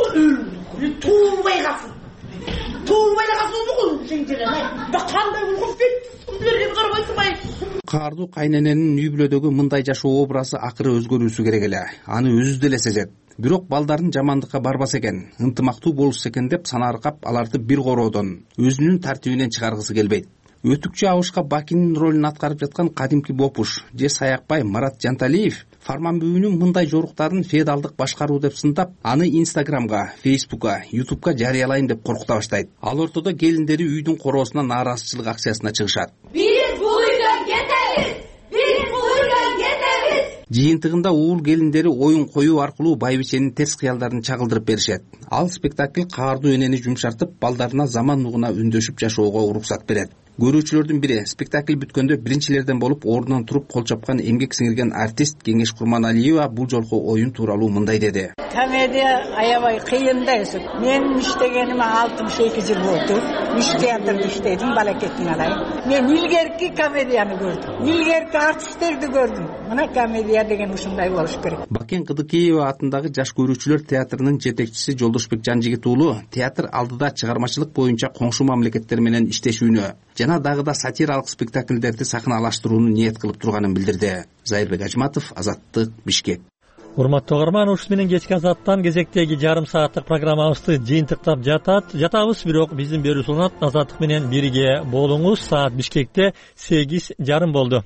Туубай калсын. Туубай калсын бул сенжеле. Кандай болгон 500 сом берген карабайсың. Каардуу кайнененин үй бүлөдөгү мындай жашоо образы акыры өзгөрүүсү керек эле. Аны өзү деле сезет. Бирок балдарын жамандыкка барбаса экен, ынтымактуу болушса экен деп санаркап аларды бир короодон, өзүнүн тартибинен чыгаргысы келбейт. Өтүкчү Абышка Бакинин ролун аткарып жаткан кадимки Бопуш же Саякбай Марат Жанталиев Фарман Бүбүнүн мындай жоруктарын феодалдык башкаруу деп сындап, аны Инстаграмга, Фейсбукка, Ютубка жарыялайын деп коркута баштайт. Ал ортодо келиндери үйдүн короосуна нааразычылык акциясына чыгышат. Биз бул үйдөн кетебиз. Биз бул үйдөн кетебиз. Жыйынтыгында уул келиндери оюн коюу аркылуу байбиченин терс кыялдарын чагылдырып беришет. Ал спектакль каардуу энени жумшартып, балдарына заман нугуна үндөшүп жашоого уруксат берет. Көрүүчүлөрдүн бири спектакль бүткөндө биринчилерден болуп ордунан туруп кол чапкан эмгек сиңирген артист Кеңеш Курманалиева бул жолку оюн тууралуу мындай деди. Комедия аябай кыйын да. Мен иштегениме 62 жыл болду. 3 театрда иштедим, балакеттин алай. Мен илгерки комедияны көрдүм. Илгерки артисттерди көрдүм. Мына комедия деген ушундай болуш керек. Бакен Кыдыкеева атындагы жаш көрүүчүлөр театрынын жетекчиси Жолдошбек Жанжигит уулу театр алдыда чыгармачылык боюнча коңшу мамлекеттер менен иштешүүнү жана дагы да сатиралык спектакльдерди сахналаштырууну ниет кылып турганын билдирди. Зайырбек Ажматов, Азаттык, Бишкек. Урматтуу угарман, ушун менен кечки Азаттан кезектеги жарым сааттык программабызды жыйынтыктап жатабыз, бирок биздин берүү сунат Азаттык менен бирге болуңуз. Саат Бишкекте 8:30 болду.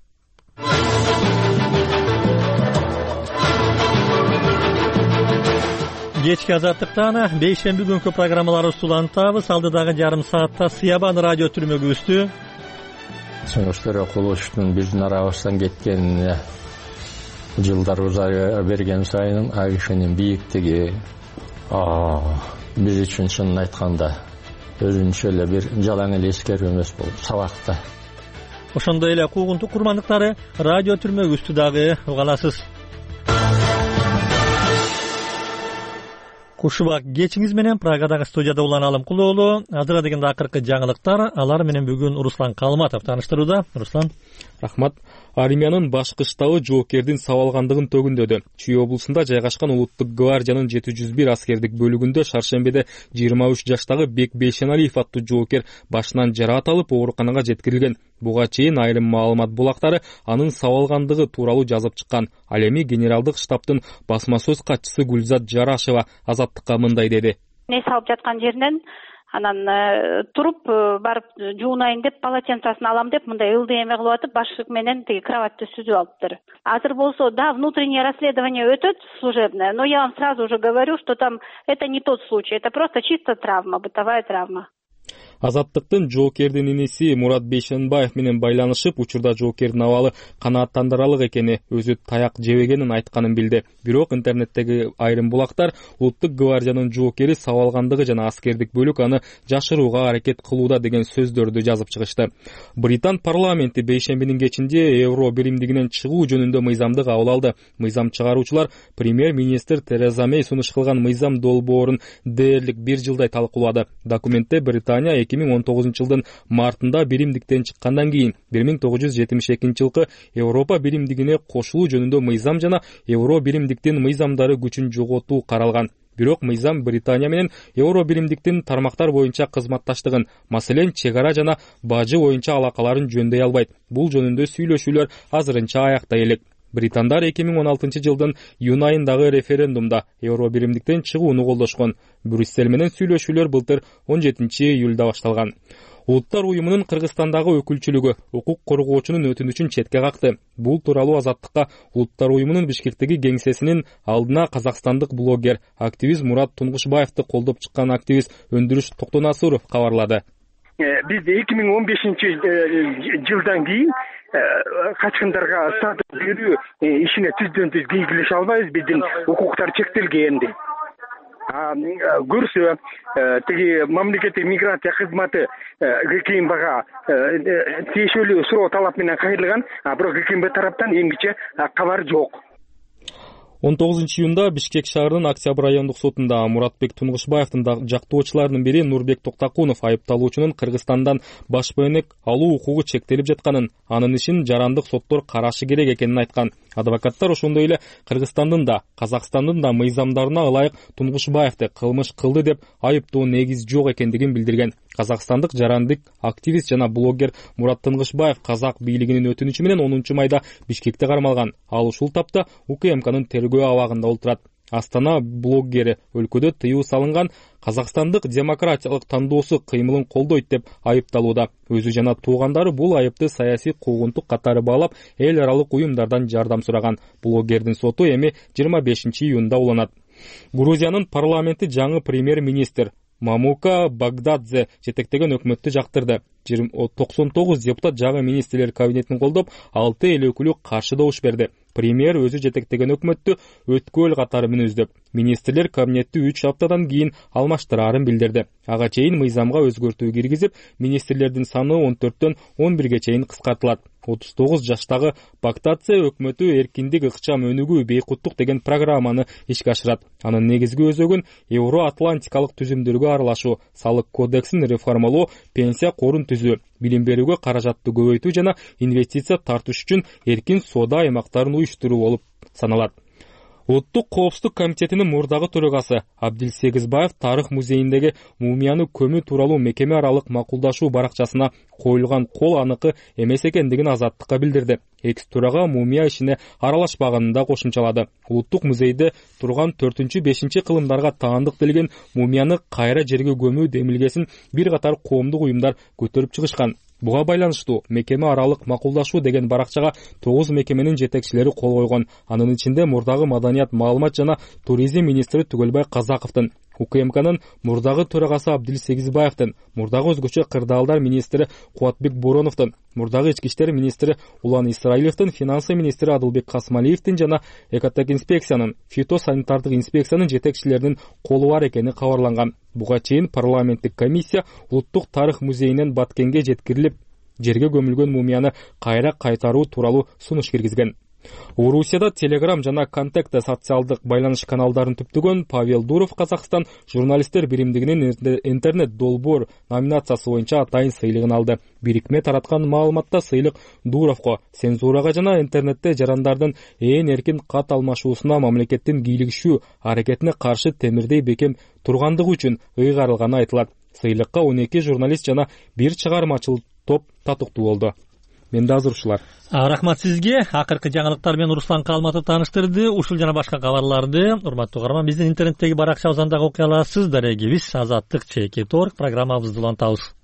Кечки Азаттыктан бейшемби күнкү программаларыбызды улантабыз. Алдыдагы жарым саатта Сыябан радио түрмөгүбүздү Сүйүнүштөр окулуштун биздин арабыздан кеткен жылдар узара берген сайын Айшенин бийиктиги биз үчүн чынын айтканда өзүнчө эле бир жалаң эле эскерүү эмес болду, сабакта. Ошондой эле куугунтук курмандыктары радио түрмөгүбүздү дагы уга аласыз. Кушубак кечиңиз менен Прагадагы студияда Улан Алымкулоолу. Азырга дегенде акыркы жаңылыктар, алар менен бүгүн Руслан Калматов тааныштырууда. Руслан. Рахмат. Армиянын башкы штабы жоокердин сабалгандыгын төгүндөдү. Чүй облусунда жайгашкан Улуттук гвардиянын 701 аскердик бөлүгүндө шаршембиде 23 жаштагы Бек Бейшеналиев аттуу жоокер башынан жараат алып ооруканага жеткирилген. Буга чейин айрым маалымат булактары анын сабалгандыгы тууралуу жазып чыккан. Ал эми генералдык штабтын басма сөз катчысы Гүлзат Жарашева Азаттыкка мындай деди. Не салып жаткан жеринен анан туруп барып жуунайын деп полотенцасын алам деп мындай ылдый эме кылып атып башык менен тиги кроватьты сүзүп алыптыр. Азыр болсо да внутреннее расследование өтөт служебное, но я вам сразу уже говорю, что там это не тот случай, это просто чисто травма, бытовая травма. Азаттыктын жоокердин иниси Мурат Бейшенбаев менен байланышып, учурда жоокердин абалы канааттандырарлык экени, өзү таяк жебегенин айтканын билди. Бирок интернеттеги айрым булактар Улуттук гвардиянын жоокери сабалгандыгы жана аскердик бөлүк аны жашырууга аракет кылууда деген сөздөрдү жазып чыгышты. Британ парламенти бейшембинин кечинде Евро биримдигинен чыгуу жөнүндө мыйзамды кабыл алды. Мыйзам чыгаруучулар премьер-министр Тереза Мей сунуш кылган мыйзам долбоорун дээрлик 1 жылдай талкуулады. Документте Британия 2019 жылдын мартында биримдиктен чыккандан кийин 1972 жылкы Европа биримдигине кошулуу жөнүндө мыйзам жана Евро биримдиктин мыйзамдары күчүн жоготуу каралган. Бирок мыйзам Британия менен Евро биримдиктин тармактар боюнча кызматташтыгын, маселен чек ара жана бажы боюнча алакаларын жөндөй албайт. Бул жөнүндө сүйлөшүүлөр азырынча аякта элек. Британдар 2016 жылдын июнь айындагы референдумда Евро биримдиктен чыгууну колдошкон. Брюссель менен сүйлөшүүлөр былтыр 17 июлда башталган. Улуттар уюмунун Кыргызстандагы өкүлчүлүгү укук коргоочунун өтүнүчүн четке какты. Бул тууралуу Азаттыкка Улуттар уюмунун Бишкектеги кеңсесинин алдына казакстандык блогер, активист Мурат Тунгушбаевди колдоп чыккан активист Өндүрүш Токтонасуров кабарлады. Биз 2015 жылдан кийин качкындарга статус берүү ишине түздөн түз кийгилише албайбыз, биздин укуктар чектелген. Көрсө тиги мамлекеттик миграция кызматы ГКМБга тиешелүү суроо талап менен кайрылган, бирок ГКМБ тараптан эмгиче кабар жок. 19 июнда Бишкек шаарынын Октябрь райондук сотунда Муратбек Тунгушбаевдин жактоочуларынын бири Нурбек Токтакунов айыпталуучунун Кыргызстандан баш бөөнөк алуу укугу чектелип жатканын, анын ишин жарандык соттор карашы керек экенин айткан. Адвокаттар ошондой эле Кыргызстандын да, Казакстандын да мыйзамдарына ылайык Тунгушбаевди кылмыш кылды деп айыптоо негиз жок экендигин билдирген. Казакстандык жарандык активист жана блогер Мурат Тунгушбаев казак бийлигинин өтүнүчү менен 10 майда Бишкекте кармалган. Ал ушул тапта УКМКнын тергөө абагында олтурат. Астана блоггери өлкөдө тыюу салынган Казакстандык демократиялык тандоосу кыймылын колдойт деп айыпталууда. Өзү жана туугандары бул айыпты саясий куугунтук катары баалап, эл аралык уюмдардан жардам сураган. Блогердин соту эми 25 июнда уланат. Грузиянын парламенти жаңы премьер-министр Мамука Багдадзе жетектеген өкмөттү жактырды. 99 депутат жаңы министрлер кабинетин колдоп, 6 эл өкүлү каршы добуш берди. премьер өзү жетектеген өкмөттү өткөл катары мүнөздөп, министрлер кабинетти 3 аптадан кийин алмаштырарын билдирди. Ага чейин мыйзамга өзгөртүү киргизип, министрлердин саны 14төн 11ге чейин кыскартылат. 39 жаштагы Бактация өкмөтү эркиндик, ыкчам өнүгүү, бейкуттук деген программаны ишке ашырат. Анын негизги өзөгүн Евро-Атлантикалык түзүмдөргө аралашуу, салык кодексин реформалоо, пенсия корун түзүү, билим берүүгө каражатты көбөйтүү жана инвестиция тартыш үчүн эркин соода аймактарын уюштуруу болуп саналат. Улуттук коопсуздук комитетинин мурдагы төрагасы Абдил Сегизбаев тарых музейиндеги мумияны көмүү тууралуу мекеме аралык макулдашуу баракчасына коюлган кол аныкы эмес экендигин Азаттыкка билдирди. Экс-төрага мумия ишине аралашпаганын да кошумчалады. Улуттук музейде турган 4-5 кылымдарга таандык делген мумияны кайра жерге көмүү демилгесин бир катар коомдук уюмдар көтөрүп чыгышкан. Буга байланыштуу мекеме аралык макулдашуу деген баракчага 9 мекеменин жетекчилери кол койгон. Анын ичинде мурдагы маданият, маалымат жана туризм министри Түгөлбай Казаковдун, УКМКнын мурдагы төрагасы Абдил Сегизбаевдин, мурдагы өзгөчө кырдаалдар министри Кубатбек Буроновдун, мурдагы ички иштер министри Улан Исраиловдун, финансы министри Адылбек Касмалиевдин жана экотек-инспекциянын, фитосанитардык инспекциянын жетекчилеринин колу бар экени кабарланган. Буга чейин парламенттик комиссия Улуттук тарых музейинен Баткенге жеткирилип, жерге көмүлгөн мумияны кайра кайтаруу тууралуу сунуш киргизген. Орусияда Telegram жана Контакта социалдык байланыш каналдарын түптөгөн Павел Дуров Казакстан журналисттер биримдигинин интернет долбоор номинациясы боюнча атайын сыйлыгын алды. Бирикме тараткан маалыматта сыйлык Дуровго цензурага жана интернетте жарандардын эркин кат алмашуусуна мамлекеттин кийлигишүү аракетине каршы темирдей бекем тургандыгы үчүн ыйгарылганы айтылат. Сыйлыкка 12 журналист жана бир чыгармачыл топ татыктуу болду. Менде азыр ушулар. Рахмат сизге. Акыркы жаңылыктар менен Руслан Калматов тааныштырды. Ушул жана башка кабарларды урматтуу угарман биздин интернеттеги баракчабыздан окуй аласыз. Дарегибиз Азаттык /Org программабызды улантабыз.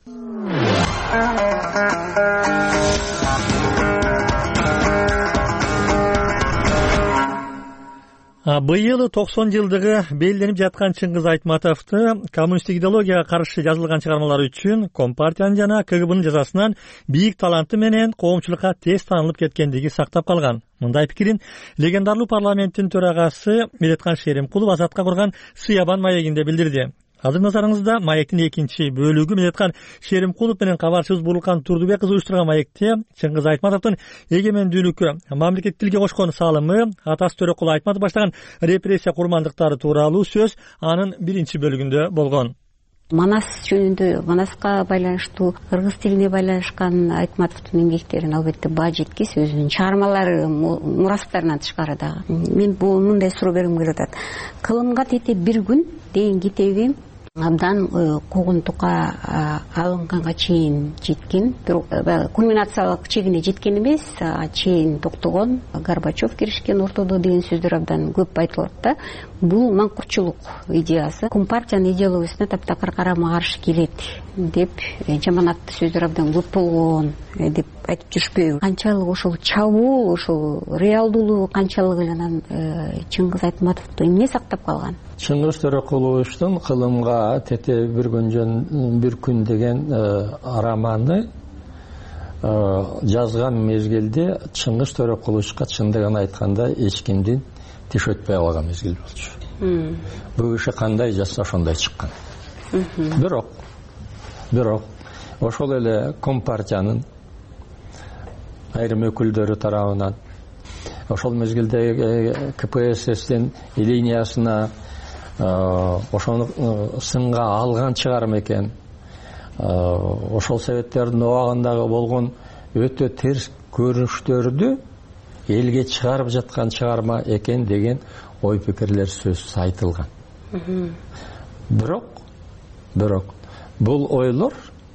Быйыл 90 жылдыгы белгиленип жаткан Чыңгыз Айтматовду коммунисттик идеологияга каршы жазылган чыгармалары үчүн Компартиянын жана КГБнын жазасынан бийик таланты менен коомчулукка тез таанылып кеткендиги сактап калган. Мындай пикирин легендарлуу парламенттин төрагасы Медеткан Шеримкулов Азатка курган Сыябан маегинде билдирди. Азыр назарыңызда маектин экинчи бөлүгү. Медеткан Шеримкулов менен кабарчыбыз Бурлукан Турдубек кызы уюштурган маекте Чыңгыз Айтматовдун эгемендүүлүккө, мамлекеттик тилге кошкон салымы, атасы Төрөкул Айтматов баштаган репрессия курмандыктары тууралуу сөз анын биринчи бөлүгүндө болгон. Манас жөнүндө, Манаска байланыштуу, кыргыз тилине байланышкан Айтматовдун эмгектерин албетте баа жеткис, өзүнүн чыгармалары, мурастарынан тышкары дагы. Мен мындай суроо бергим келип атат. Кылымга тете бир күн деген китебим абдан куугунтукка алынганга чейин жеткен, кульминациялык чегине жеткен эмес, чейин токтогон, Горбачев киришкен ортодо деген сөздөр абдан көп айтылат да. Бул маңкурчулук идеясы Компартиянын идеологиясына таптакыр карама каршы келет деп жаманаттуу сөздөр абдан көп болгон деп айтып жүрүшпөйбү? Канчалык ошол чабуул, ошол реалдуулугу канчалык эле анан Чыңгыз Айтматовду эмне сактап калган? Чыңгыз Төрөкуловичтун кылымга тете бир күн деген романы жазган мезгилде Чыңгыз Төрөкуловичка чындыгын айтканда эч кимдин тиш өтпөй калган мезгил болчу. Бул киши кандай жазса ошондой чыккан. Бирок ошол эле Компартиянын айрым өкүлдөрү тарабынан, ошол мезгилде КПССтин линиясына ошону сынга алган чыгарма экен. Ошол советтердин убагындагы болгон өтө терс көрүнүштөрдү элге чыгарып жаткан чыгарма экен деген ой пикирлер сөз айтылган. Бирок бул ойлор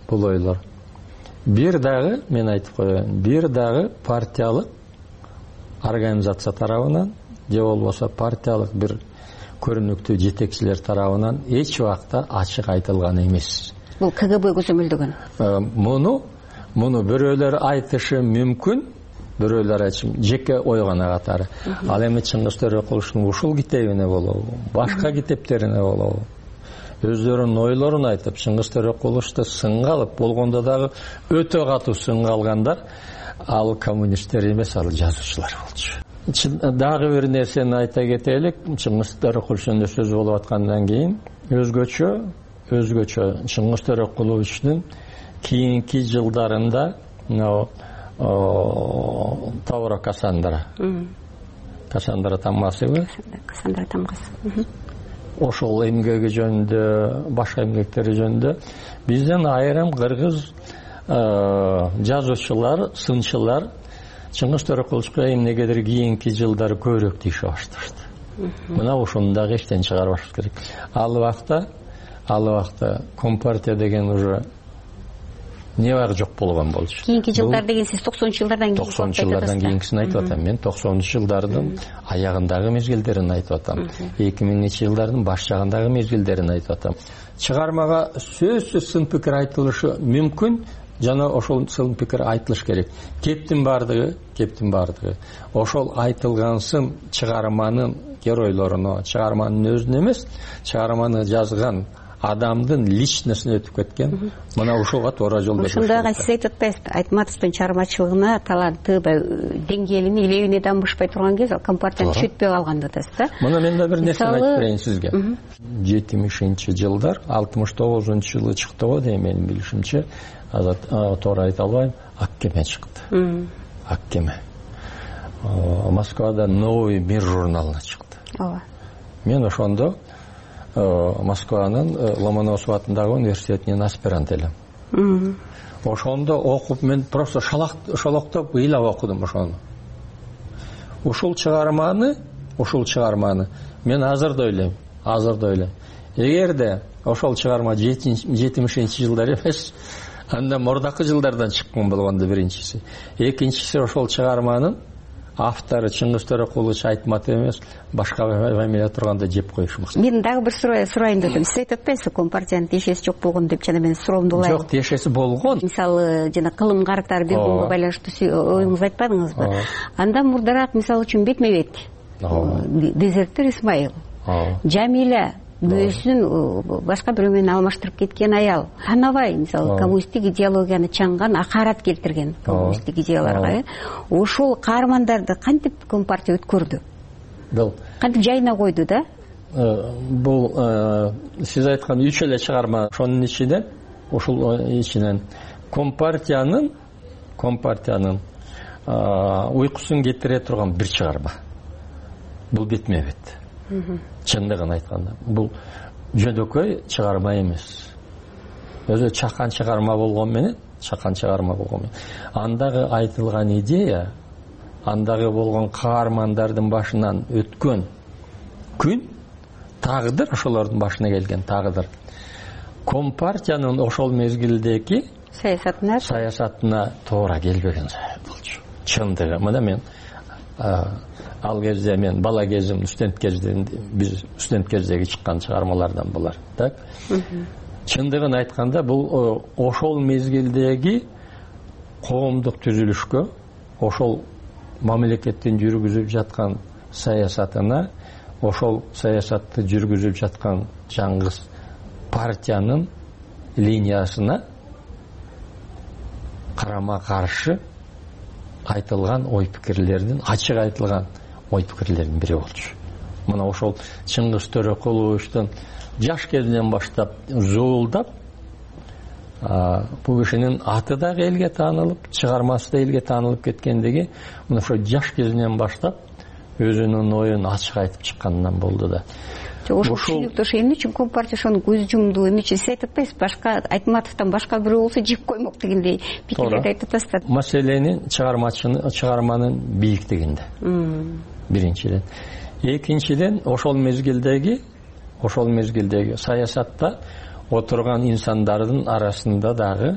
бир дагы, мен айтып коеюн, бир дагы партиялык организация тарабынан же болбосо партиялык бир көрүнүктүү жетекчилер тарабынан эч убакта ачык айтылган эмес. Бул КГБ көзөмөлдөгөн. Муну бирөөлөр айтышы мүмкүн, бирөөлөр жеке ой гана катары. Ал эми Чыңгыз Төрөкуловичтун ушул китебине болобу, башка китептерине болобу, өздөрүнүн ойлорун айтып, Чыңгыз Төрөкуловичту сынга алып, болгондо дагы өтө катуу сынга алгандар ал коммунисттер эмес, ал жазуучулар болчу. дагы бир нерсени айта кетелик. Чыңгыз Төрөкуловичтун сөз болуп аткандан кийин өзгөчө Чыңгыз Төрөкуловичтин кийинки жылдарында Тавра Кассандра тамгасыбы. Кассандра тамгасы. Ошол эмгеги жөнүндө, башка эмгектери жөнүндө бизден айрым кыргыз жазуучулар, сынчылар Чыңгыз Төрөкуловичке эмнегедир кийинки жылдары көбүрөөк тийише башташты. Мына ошону дагы эчтен чыгарбаш керек. Ал убакта Компартия деген уже небары жок болгон болчу. Кийинки жылдар деген сиз 90-жылдардан кийин 90-жылдардан кийинкисин айтып атам. Мен 90-жылдардын аягындагы мезгилдерин айтып атам. 2000-чи жылдардын баш жагындагы мезгилдерин айтып атам. Чыгармага сөзсүз сын пикир айтылышы мүмкүн, жана ошол сын пикир айтылыш керек. Кептин бардыгы ошол айтылган сын чыгарманын геройлоруна, чыгарманын өзүнө эмес, чыгарманы жазган адамдын личностуна өтүп кеткен. Мына ошого туура жол беришет. Ушундайга сиз айтып атпайсызбы, Айтматовдун чыгармачылыгына, таланты, деңгээлине, илебине дамбышпай турган кез ал Компартияны күчөтпөй калган деп атасыз да? Мына мен да бир нерсени айтып берейин сизге. 70-жылдар, 69-жылы чыкты го дейм, менин билишимче. Туура айта албайм, Аккеме чыкты. Аккеме. Москвада Новый мир журналына чыкты. Мен ошондо Москванын Ломоносов атындагы университетинин аспирант элем. Ошондо окуп мен просто шалоктоп ыйлап окудум ошону. Ушул чыгарманы мен азыр да ойлойм. Эгерде ошол чыгарма 70-жылдар эмес, анда мурдакы жылдардан чыккан болгондо биринчиси. Экинчиси ошол чыгарманын автору Чыңгыз Төрөкулович Айтматов эмес, башка фамилия турганда жеп коюшмак. Мен дагы бир сурайын дедим. Сиз айтып атпайсызбы, Компартиянын тиешеси жок болгон деп, жана мен суроомду улайм. Жок, тиешеси болгон. Мисалы, жана кылым карактар болгонго байланыштуу оюңузду айтпадыңызбы? Анда мурдараак мисалы үчүн бетме-бет Дезертир Исмаил, Жамиля өзүнүн башка бирөө менен алмаштырып кеткен аял, Танабай мисалы коммунисттик идеологияны чаңган, акарат келтирген коммунисттик идеяларга, ошол каармандарды кантип Компартия өткөрдү? Кантип жайына койду да? Бул сиз айткан 3 эле чыгарма, ошонун ичинен Компартиянын уйкусун кетире турган бир чыгарма. Бул бетме-бет. Чындыгын айтканда, бул жөнөкөй чыгарма эмес. Өзү чакан чыгарма болгон менен, андагы айтылган идея, андагы болгон каармандардын башынан өткөн күн, тагдыр, ошолордун башына келген тагдыр. Компартиянын ошол мезгилдеги саясатына туура келбеген болчу. Чындыгы, мына мен ал кезде мен бала кезим, биз студент кездеги чыккан чыгармалардан булар. Так? Чындыгын айтканда, бул ошол мезгилдеги коомдук түзүлүшкө, ошол мамлекеттин жүргүзүп жаткан саясатына, ошол саясатты жүргүзүп жаткан Чаңгыз партиянын линиясына карама каршы айтылган ой пикирлердин, ачык айтылган ой пикирлердин бири болчу. Мына ошол Чыңгыз Төрөкуловичтин жаш кезинен баштап зуулдап, бул кишинин аты да элге таанылып, чыгармасы да элге таанылып кеткендиги мына ошо жаш кезинен баштап өзүнүн оюн ачык айтып чыкканынан болду да. Ошол түшүнүктүү, ошо эмне үчүн Компартия ошону көз жумду, эмне үчүн сиз айтып атпайсызбы, башка Айтматовдон башка бирөө болсо жип коймок дегендей пикирлерди айтып атасыздар. Маселенин чыгарманын бийиктигинде. Биринчиден. Экинчиден, ошол мезгилдеги саясатта отурган инсандардын арасында дагы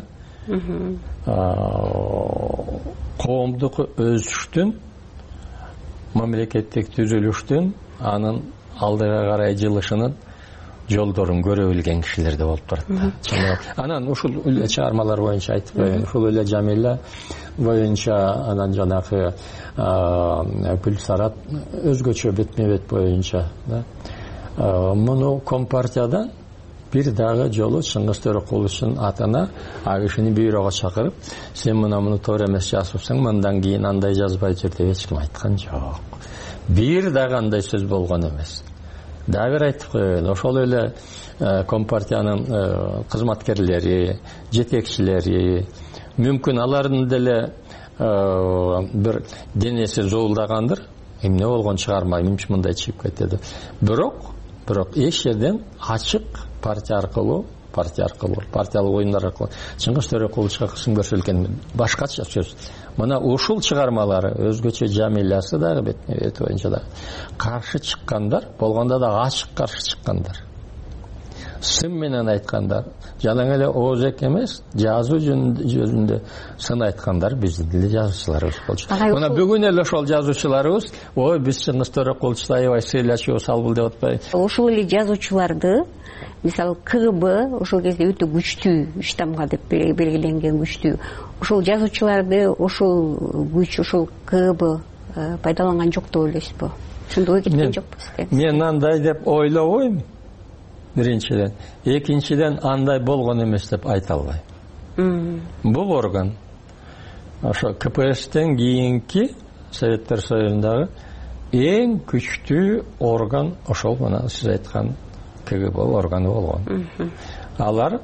коомдук өсүштүн, мамлекеттик түзүлүштүн, анын алдыга карай жылышынын жолдорун көрө билген кишилер да болуп турат. Анан ушул чыгармалар боюнча айтып коеюн. Ушул эле Жамиля боюнча, анан жанагы Гүлсарат өзгөчө бетме-бет боюнча. Муну Компартиядан бир дагы жолу Чыңгыз Төрөкуловичтин атына кишини бюрого чакырып, сен муну туура эмес жазыпсың, мындан кийин андай жазбай жүр деп эч ким айткан жок. бир да кандай сөз болгон эмес. Дагы бир айтып коеюн, ошол эле компартиянын кызматкерлери, жетекчилери, мүмкүн алардын деле бир денеси зоолдагандыр, эмне болгон чыгармай мындай чыгып кетти. Бирок эч жерден ачык партия аркылуу, партиялык оюндар аркылуу Чыңгыз Төрөкуловичка кысым көрсөтүлгөн башкача сөз. Мына ушул чыгармалары өзгөчө Жамилясы дагы бет боюнча да каршы чыккандар, болгондо да ачык каршы чыккандар. Сын менен айткандар, жалаң эле оозек эмес, жазуу жөнүндө сын айткандар биздин деле жазуучуларыбыз болчу. Мына бүгүн эле ошол жазуучуларыбыз, ой, биз Чыңгыз Төрөкуловичти аябай сыйлачу салбыл деп атпайбы? Ошол эле жазуучуларды, мисалы КГБ ошол кезде өтө күчтүү, штамга деп белгиленген күчтүү. Ошол жазуучуларды, ошол күч, ошол КГБ пайдаланган жок деп ойлойсузбу? Ошондой кеткен жокпу сизде? Мен андай деп ойлобойм. Биринчиден, экинчиден андай болгон эмес деп айта албайм. Бул орган ошо КПССтен кийинки Советтер Союзундагы эң күчтүү орган ошол мына сиз айткан КГБ органы болгон. Алар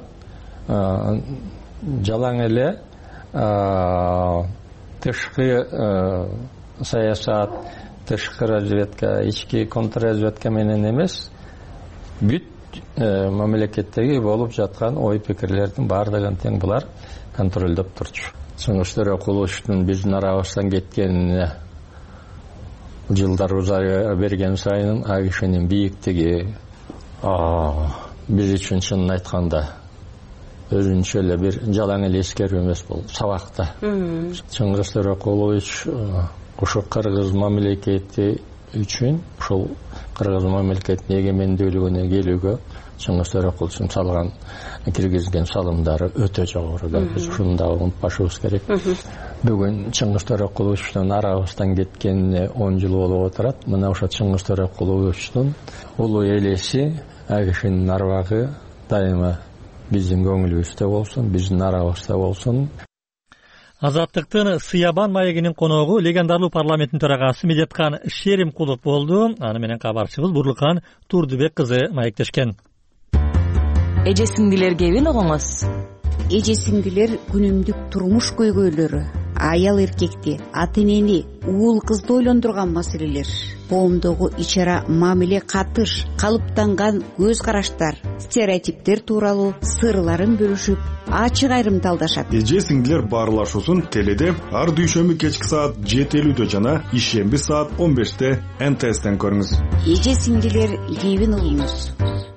жалаң эле тышкы саясат, тышкы разведка, ички контрразведка менен эмес, бүт мамлекеттеги болуп жаткан ой пикирлердин баардыгын тең булар контролдоп турчу. Чыңгыз Төрөкуловичтин биздин арабыздан кеткенине жылдар узая берген сайын ал кишинин бийиктиги биз үчүн чынын айтканда өзүнчө эле бир жалаң эле эскерүү эмес бул, сабакта. Чыңгыз Төрөкулович ушу кыргыз мамлекети үчүн, ушул кыргыз мамлекетинин эгемендүүлүгүнө келүүгө Чыңгыз Төрөкуловичтин салган, киргизген салымдары өтө жогору. Биз ушуну да унутпашыбыз керек. Бүгүн Чыңгыз Төрөкуловичтин арабыздан кеткенине 10 жыл болуп отурат. Мына ошо Чыңгыз Төрөкуловичтин улуу элеси, ал кишинин арбагы дайыма биздин көңүлүбүздө болсун, биздин арабызда болсун. Азаттыктын Сыябан маегинин коногу легендарлуу парламенттин төрагасы Медеткан Шеримкулов болду. Аны менен кабарчыбыз Бурлукан Турдубек кызы маектешкен. Эже сиңдилерге эбин огоңуз. Эже сиңдилер күнүмдүк турмуш көйгөйлөрү, аял эркекти, ата энени, уул кызды ойлондурган маселелер, коомдогу ичара мамиле катыш, калыптанган көз караштар, стереотиптер тууралуу сырларын бөлүшүп, ачык айрымталдашат. Эже сиңдилер баарлашуусун теледе ар дүйшөмбү кечки саат 7:50 жана ишемби саат 15-те НТСтен көрүңүз. Эже сиңдилер кебин угуңуз.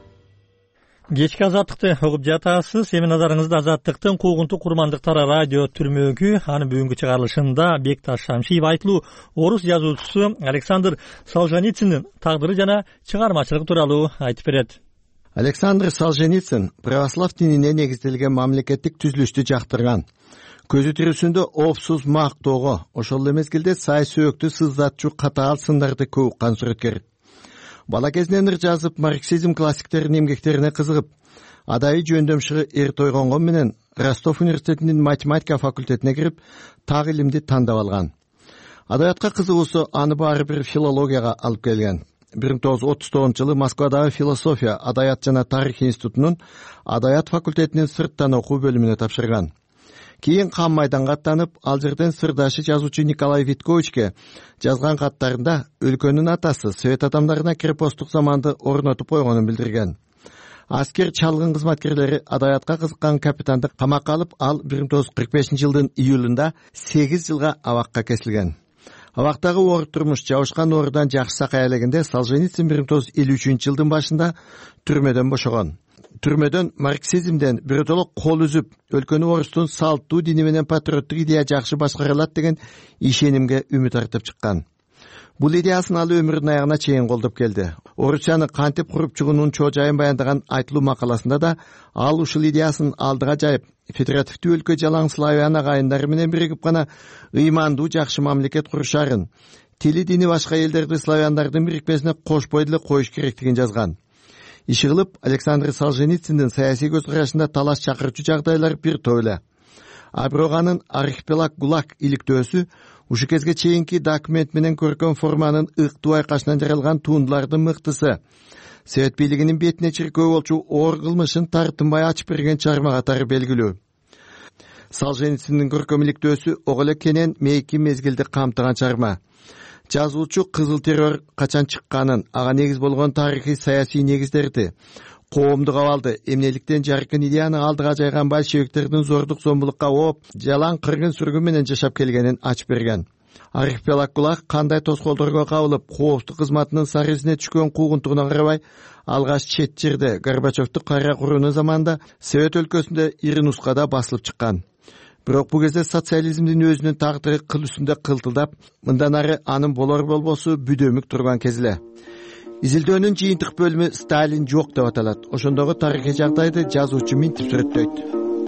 Кечки азаттыкты угуп жатасыз. Эми назарыңызда азаттыктын куугунтук курмандыктары радио түрмөгү. Анын бүгүнкү чыгарылышында Бекташ Шамшиев айтылуу орус жазуучусу Александр Солженицындын тагдыры жана чыгармачылыгы тууралуу айтып берет. Александр Солженицын православ динине негизделген мамлекеттик түзүлүштү жактырган. Көзү тирүүсүндө опсуз мактоого, ошол эле мезгилде сай сөөктү сыздатчу катаал сындарды көп уккан сүрөткер. Бала кезинен ыр жазып, марксизм классиктеринин эмгектерине кызыгып, адайы жөндөмчүгү эрте ойгонгон менен Ростов университетинин математика факультетине кирип, так илимди тандап алган. Адабиятка кызыгуусу аны баары бир филологияга алып келген. 1939-жылы Москвадагы философия, адабият жана тарих институтунун адабият факультетинин сырттан окуу бөлүмүнө тапшырган. Кийин кам майданга аттанып, ал жерден сырдашы жазуучу Николай Витковичке жазган каттарында өлкөнүн атасы совет адамдарына крепосттук заманды орнотуп койгонун билдирген. Аскер чалгын кызматкерлери адабиятка кызыккан капитанды камакка алып, ал 1945-жылдын июлунда 8 жылга абакка кесилген. Абактагы оор турмуш жабышкан оорудан жакшы сакаялегенде Солженицын 1953-жылдын башында түрмөдөн бошогон. Түрмөдөн марксизмден биротолок кол үзүп, өлкөнү орустун салттуу дини менен патриоттук идея жакшы башкарылат деген ишенимге үмүт артып чыккан. Бул идеясын ал өмүрүнүн аягына чейин колдоп келди. Орусияны кантип куруп чыгуунун чоо жайын баяндаган айтылуу макаласында да ал ушул идеясын алдыга жайып, федеративдүү өлкө жалаң славян агайындары менен биригип гана ыймандуу жакшы мамлекет курушарын, тили дини башка элдерди славяндардын бирикмесине кошпой деле коюш керектигин жазган. Иши кылып, Александр Солженицындын саясий көз карашында талаш чакырчу жагдайлар бир топ эле. А бирок анын архипелаг ГУЛАГ иликтөөсү ушул кезге чейинки документ менен көркөм форманын ыктуу айкашынан жаралган туундулардын мыктысы. Совет бийлигинин бетине чиркөө болчу оор кылмышын тартынбай ачып берген чыгарма катары белгилүү. Солженициндин көркөм иликтөөсү ого эле кенен мейки мезгилди камтыган чыгарма. Жазуучу кызыл террор качан чыкканын, ага негиз болгон тарыхый саясий негиздерди, коомдук абалды, эмнеликтен жаркын идеяны алдыга жайган большевиктердин зордук зомбулукка ооп, жалаң кыргын сүргүн менен жашап келгенин ачып берген. Архипелаг ГУЛАГ кандай тоскоолдорго кабылып, коопсуздук кызматынын сары изине түшкөн куугунтугуна карабай, алгаш чет жерде Горбачевдун кайра курууну заманында Совет өлкөсүндө ири нускада басылып чыккан. Бирок бул кезде социализмдин өзүнүн тагдыры кыл үстүндө кылтылдап, мындан ары анын болор болбосу бүдөмүк турган кез эле. Изилдөөнүн жыйынтык бөлүмү Сталин жок деп аталат. Ошондогу тарыхый жагдайды жазуучу минтип сүрөттөйт.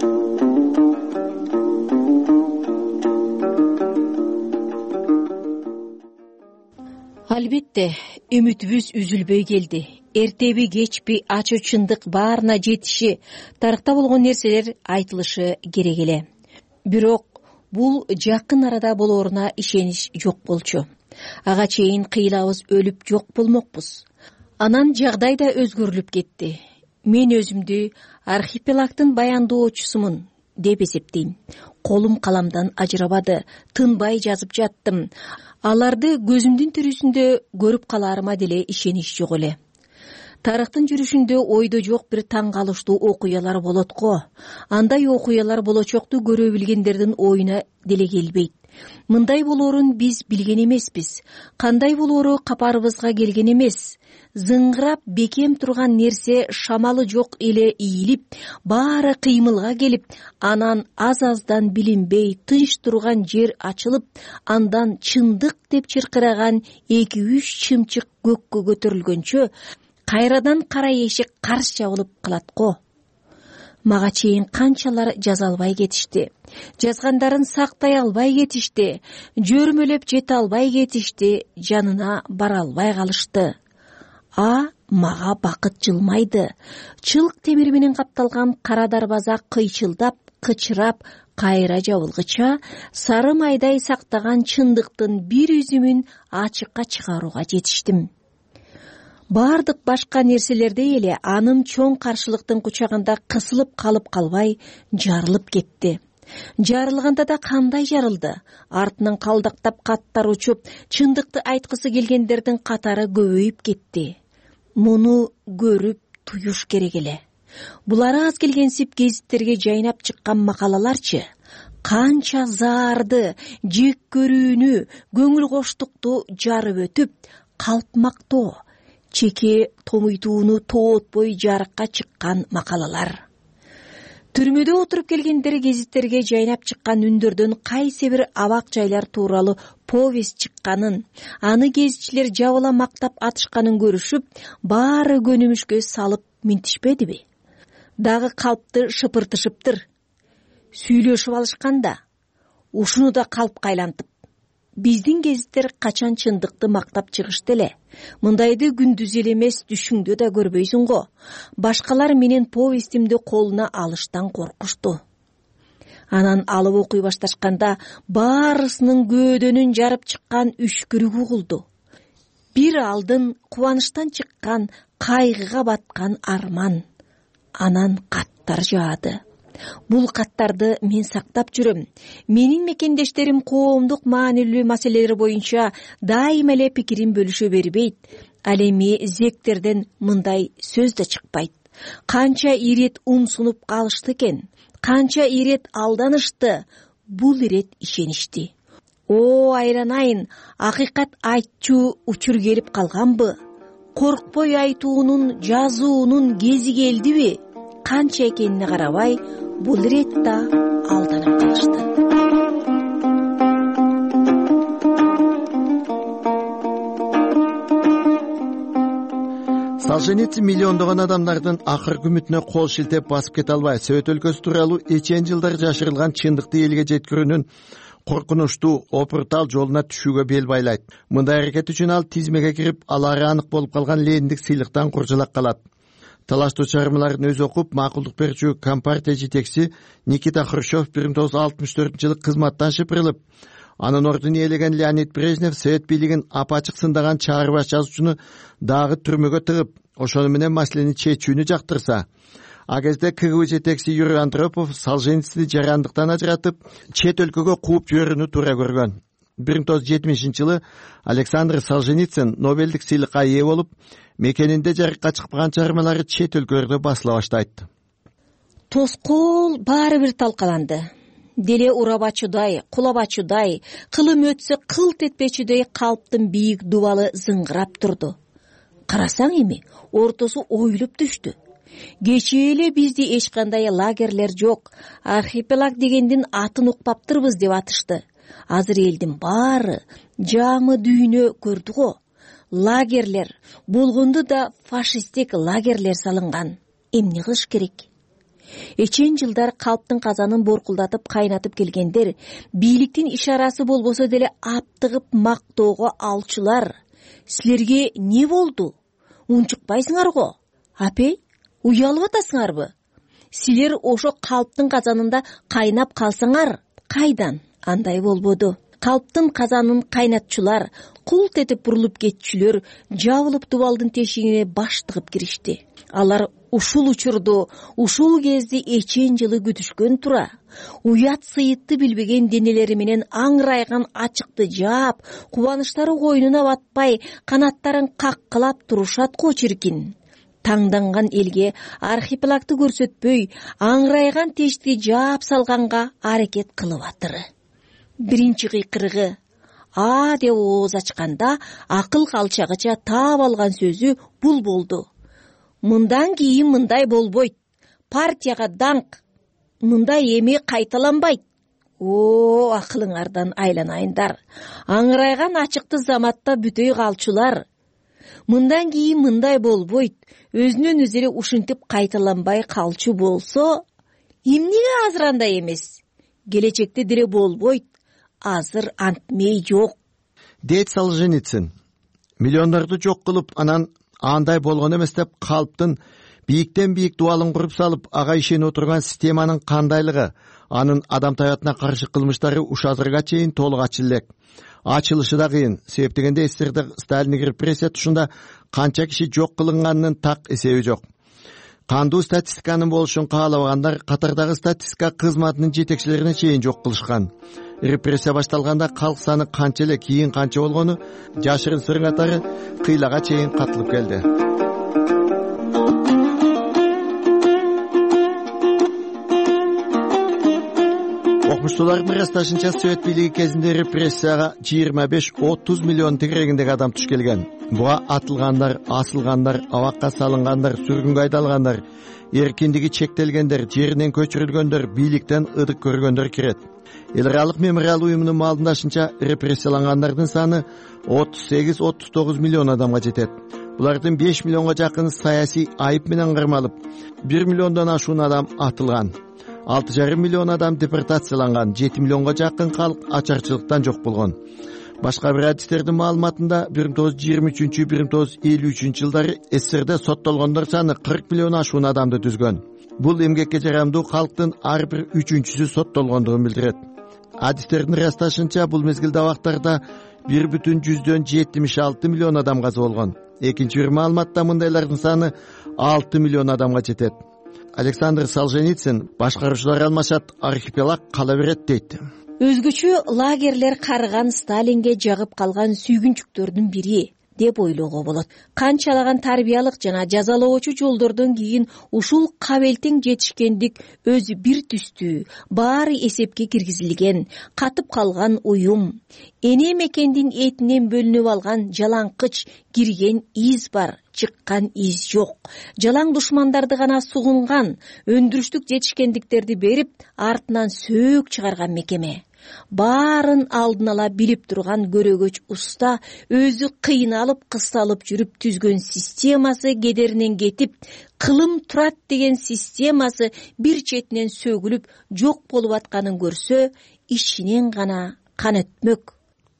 Албетте, үмүтүбүз үзүлбөй келди. Эртеби кечпи ачуу чындык баарына жетиши, тарыхта болгон нерселер айтылышы керек эле. Бирок бул жакын арада болоруна ишенич жок болчу. Ага чейин кыйлабыз өлүп жок болмокпуз. Анан жагдай да өзгөрүлүп кетти. Мен өзүмдү архипелагдын баяндоочусумун деп эсептейм. Колум каламдан ажырабады, тынбай жазып жаттым. Аларды көзүмдүн тирүүсүндө көрүп каларыма деле ишенич жок эле. Тарыхтын жүрүшүндө ойдо жок бир таң калыштуу окуялар болот го. Андай окуялар болочокту көрө билгендердин оюна деле келбейт. Мындай болоорун биз билген эмеспиз. Кандай болоору капарыбызга келген эмес. Зыңгырап бекем турган нерсе шамалы жок эле ийилип, баары кыймылга келип, анан аз-аздан билинбей тынч турган жер ачылып, андан чындык деп чыркыраган 2-3 чымчык көккө көтөрүлгөнчө кайрадан кара эшик карс жабылып калат го. Мага чейин канчалар жаза албай кетишти. Жазгандарын сактай албай кетишти. Жөрмөлөп жете албай кетишти. Жанына бара албай калышты. Мага бакыт жылмайды. Чылк темир менен капталган кара дарбаза кыйчылдап, кычырап, кайра жабылгыча сары майдай сактаган чындыктын бир үзүмүн ачыкка чыгарууга жетиштим. Бардык башка нерселердей эле аным чоң каршылыктын кучагында кысылып калып калбай жарылып кетти. Жарылганда да кандай жарылды? Артынан калдактап каттар учуп, чындыкты айткысы келгендердин катары көбөйүп кетти. Муну көрүп туюш керек эле. Булары аз келгенсип гезиттерге жайнап чыккан макалаларчы? Канча заарды, жек көрүүнү, көңүл коштукту жарып өтүп, калпмактоо, чеке томуйтууну тоотпой жарыкка чыккан макалалар. Түрмөдө отуруп келгендер гезиттерге жайнап чыккан үндөрдөн кайсы бир абак жайлар тууралуу повесть чыкканын, аны гезитчилер жабыла мактап атышканын көрүшүп, баары көнүмүшкө салып минтишпедиби? Дагы калпты шыпыртышыптыр. Сүйлөшүп алышканда, ушуну да калпка айлантып. Биздин гезиттер качан чындыкты мактап чыгышты эле. Мындайды күндүз эле эмес, түшүңдө да көрбөйсүң го. Башкалар менен повестимди колуна алыштан коркушту. Анан алып окуй башташканда баарысынын көөдөнүн жарып чыккан үшкүрүк угулду. Бир алдын кубанычтан чыккан, кайгыга баткан арман. Анан каттар жаады. Бул каттарды мен сактап жүрөм. Менин мекендештерим коомдук маанилүү маселелер боюнча дайыма эле пикирин бөлүшө бербейт. Ал эми зектерден мындай сөз да чыкпайт. Канча ирет умсунуп калышты экен, канча ирет алданышты, бул ирет ишеништи. Айланайын, акыйкат айтчу учур келип калганбы? Коркпой айтуунун, жазуунун кези келдиби? Канча экенине карабай, бул ирет да алданып калышты. Солженицин миллиондогон адамдардын акыркы үмүтүнө кол шилтеп басып кете албай, Совет өлкөсү тууралуу эчен жылдар жашырылган чындыкты элге жеткирүүнүн коркунучтуу опуртал жолуна түшүүгө бел байлайт. Мындай аракет үчүн ал тизмеге кирип, алары анык болуп калган Лениндик сыйлыктан куржалак калат. талаштуу чыгармаларын өзү окуп макулдук берүүчү компартия жетекчиси Никита Хрущев 1964-жылы кызматтан шыпырылып, анын ордун ээлеген Леонид Брежнев Совет бийлигин апачык сындаган чаарбаш жазуучуну дагы түрмөгө тыгып, ошону менен маселени чечүүнү жактырса, а кезде КГБ жетекчиси Юрий Андропов Солженицини жарандыктан ажыратып, чет өлкөгө кууп жиберүүнү туура көргөн. 1970-жылы Александр Солженицин Нобелдик сыйлыкка ээ болуп, мекенинде жарыкка чыкпаган чыгармалары чет өлкөлөрдө басыла баштайт. Тоскоол баары бир талкаланды. Деле урабачудай, кулабачудай, кылым өтсө кылт этпечүдөй калптын бийик дубалы зыңгырап турду. Карасаң эми, ортосу оюлуп түштү. Кечээ эле бизде эч кандай лагерлер жок, архипелаг дегендин атын укпаптырбыз деп атышты. Азыр элдин баары жаамы дүйнө көрдү го. Лагерлер, болгонду да фашисттик лагерлер салынган. Эмне кылыш керек? Эчен жылдар калптын казанын боркулдатып кайнатып келгендер, бийликтин ишарасы болбосо деле аптыгып мактоого алчулар. Силерге не болду? Унчукпайсыңар го? Апей, уялып атасыңарбы? Силер ошо калптын казанында кайнап калсаңар, кайдан? Андай болбоду. Калптын казанын кайнатчулар, култ этип бурулуп кетчүлөр жабылып дубалдын тешигине баш тыгып киришти. Алар ушул учурду, ушул кезди эчен жылы күтүшкөн тура. Уят сыйытты билбеген денелери менен аңырайган ачыкты жаап, кубанычтары койнуна батпай, канаттарын каккылап турушат го чиркин. Таңданган элге архипелагды көрсөтпөй, аңырайган тешти жаап салганга аракет кылып атыры. Биринчи кыйкырыгы а деп ооз ачканда акыл калчагыча таап алган сөзү бул болду. Мындан кийин мындай болбойт. Партияга даңк. Мындай эми кайталанбайт. О, акылыңардан айланайындар. Аңырайган ачыкты заматта бүтөй калчулар. Мындан кийин мындай болбойт. Өзүнөн өзү эле ушинтип кайталанбай калчу болсо, эмнеге азыр андай эмес? Келечекте деле болбойт. Азыр антмей жок. Дейт Солженицин. Миллиондарды жок кылып, анан андай болгон эмес деп калптын бийиктен бийик дубалын куруп салып, ага ишенип отурган системанын кандайлыгы, анын адам таbiatына каршы кылмыштары ушазырга чейин толук ачыл элек. Ачылышы да кыйын. Себеп дегенде СССРде Сталиндик репрессия тушунда канча киши жок кылынганынын так эсеби жок. Кандуу статистиканын болушун каалабагандар катардагы статистика кызматынын жетекчилерине чейин жок кылышкан. Репрессия башталганда калк саны канча эле, кийин канча болгону жашырын сырың катары кыйлага чейин катылып келди. Окумуштуулардын ырасташынча Совет бийлиги кезинде репрессияга 25-30 миллион тегерегиндеги адам туш келген. Буга атылгандар, асылгандар, абакка салынгандар, сүргүнгө айдалгандар, эркиндиги чектелгендер, жеринен көчүрүлгөндөр, бийликтен ыдык көргөндөр кирет. Эл аралык мемориал уюмунун маалымдашынча репрессиялангандардын саны 38-39 миллион адамга жетет. Булардын 5 миллионго жакыны саясий айып менен кармалып, 1 миллиондон ашуун адам атылган. 6,5 миллион адам депортацияланган, 7 миллионго жакын калк ачарчылыктан жок болгон. Башка бир адистердин маалыматында 1923-1953 жылдары СССРде соттолгондор саны 40 миллион ашуун адамды түзгөн. Бул эмгекке жарамдуу калктын ар бир 3-үчүсү соттолгондугун билдирет. Адистердин ырасташынча бул мезгилде абактарда 1,76 миллион адам каза болгон. Экинчи бир маалыматта мындайлардын саны 6 миллион адамга жетет. Александр Солженицин башкаруучулар алмашат, архипелаг кала берет дейт. Өзгөчө лагерлер карыган Сталинге жагып калган сүйгүнчүктөрдүн бири деп ойлоого болот. Канчалаган тарбиялык жана жазалоочу жолдордон кийин ушул кабелтең жетишкендик өзү бир түстүү, баары эсепке киргизилген, катып калган уюм, эне мекендин этинен бөлүнүп алган жалаңкыч кирген из бар, чыккан из жок. Жалаң душмандарды гана сугунган, өндүрүштүк жетишкендиктерди берип, артынан сөөк чыгарган мекеме. Баарын алдын ала билип турган көрөгөч уста өзү кыйналып кысталып жүрүп түзгөн системасы кедеринен кетип, кылым турат деген системасы бир четинен сөгүлүп жок болуп атканын көрсө, ичинен гана кан өтмөк.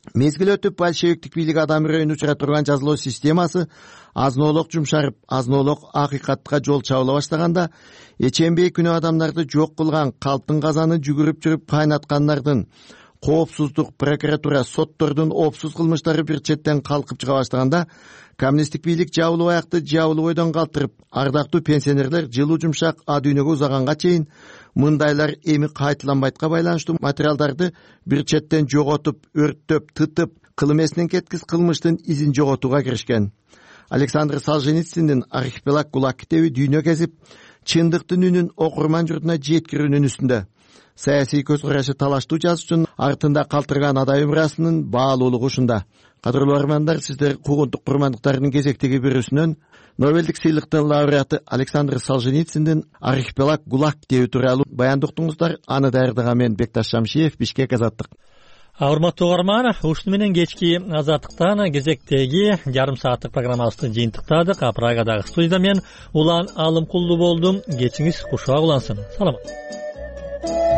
Мезгил өтүп большевиктик бийлик адам үрөйүн учура турган жазалоо системасы азыноолок жумшарып, азыноолок акыйкатка жол чабыла баштаганда Эчембей күнөө адамдарды жок кылган, калптын казаны жүгүрүп жүрүп кайнаткандардын, коопсуздук прокуратура, соттордун оопсуз кылмыштары бир четтен калкып чыга баштаганда коммунисттик бийлик жабылып аякты жабылып ойдон калтырып, ардактуу пенсионерлер жылуу жумшак а дүйнөгө узаганга чейин мындайлар эми кайталанбайтка байланыштуу материалдарды бир четтен жоготуп, өрттөп, тытып, кыл эмесинен кеткис кылмыштын изин жоготууга киришкен. Александр Солженициндин «Архипелаг ГУЛАГ» китеби дүйнө кезип, чындыктын үнүн окурман журтуна жеткирүүнүн үстүндө. Саясий көз карашы талаштуу жазуучунун артында калтырган адай өмүрасынын баалуулугу ушунда. Кадырлуу армандар, сиздер куугунтук курмандыктардын кезектеги бирүүсүнөн Нобелдик сыйлыктын лауреаты Александр Солженициндин «Архипелаг ГУЛАГ» китеби тууралуу баян уктуңуздар. Аны даярдаган мен Бекташ Шамшиев, Бишкек, Азаттык. Урматтуу угарман, ушуну менен кечки Азаттыктан кезектеги жарым сааттык программабызды жыйынтыктадык. Прагадагы студияда мен Улан Алымкулду болдум. Кечиңиз кушак улансын. Саламат.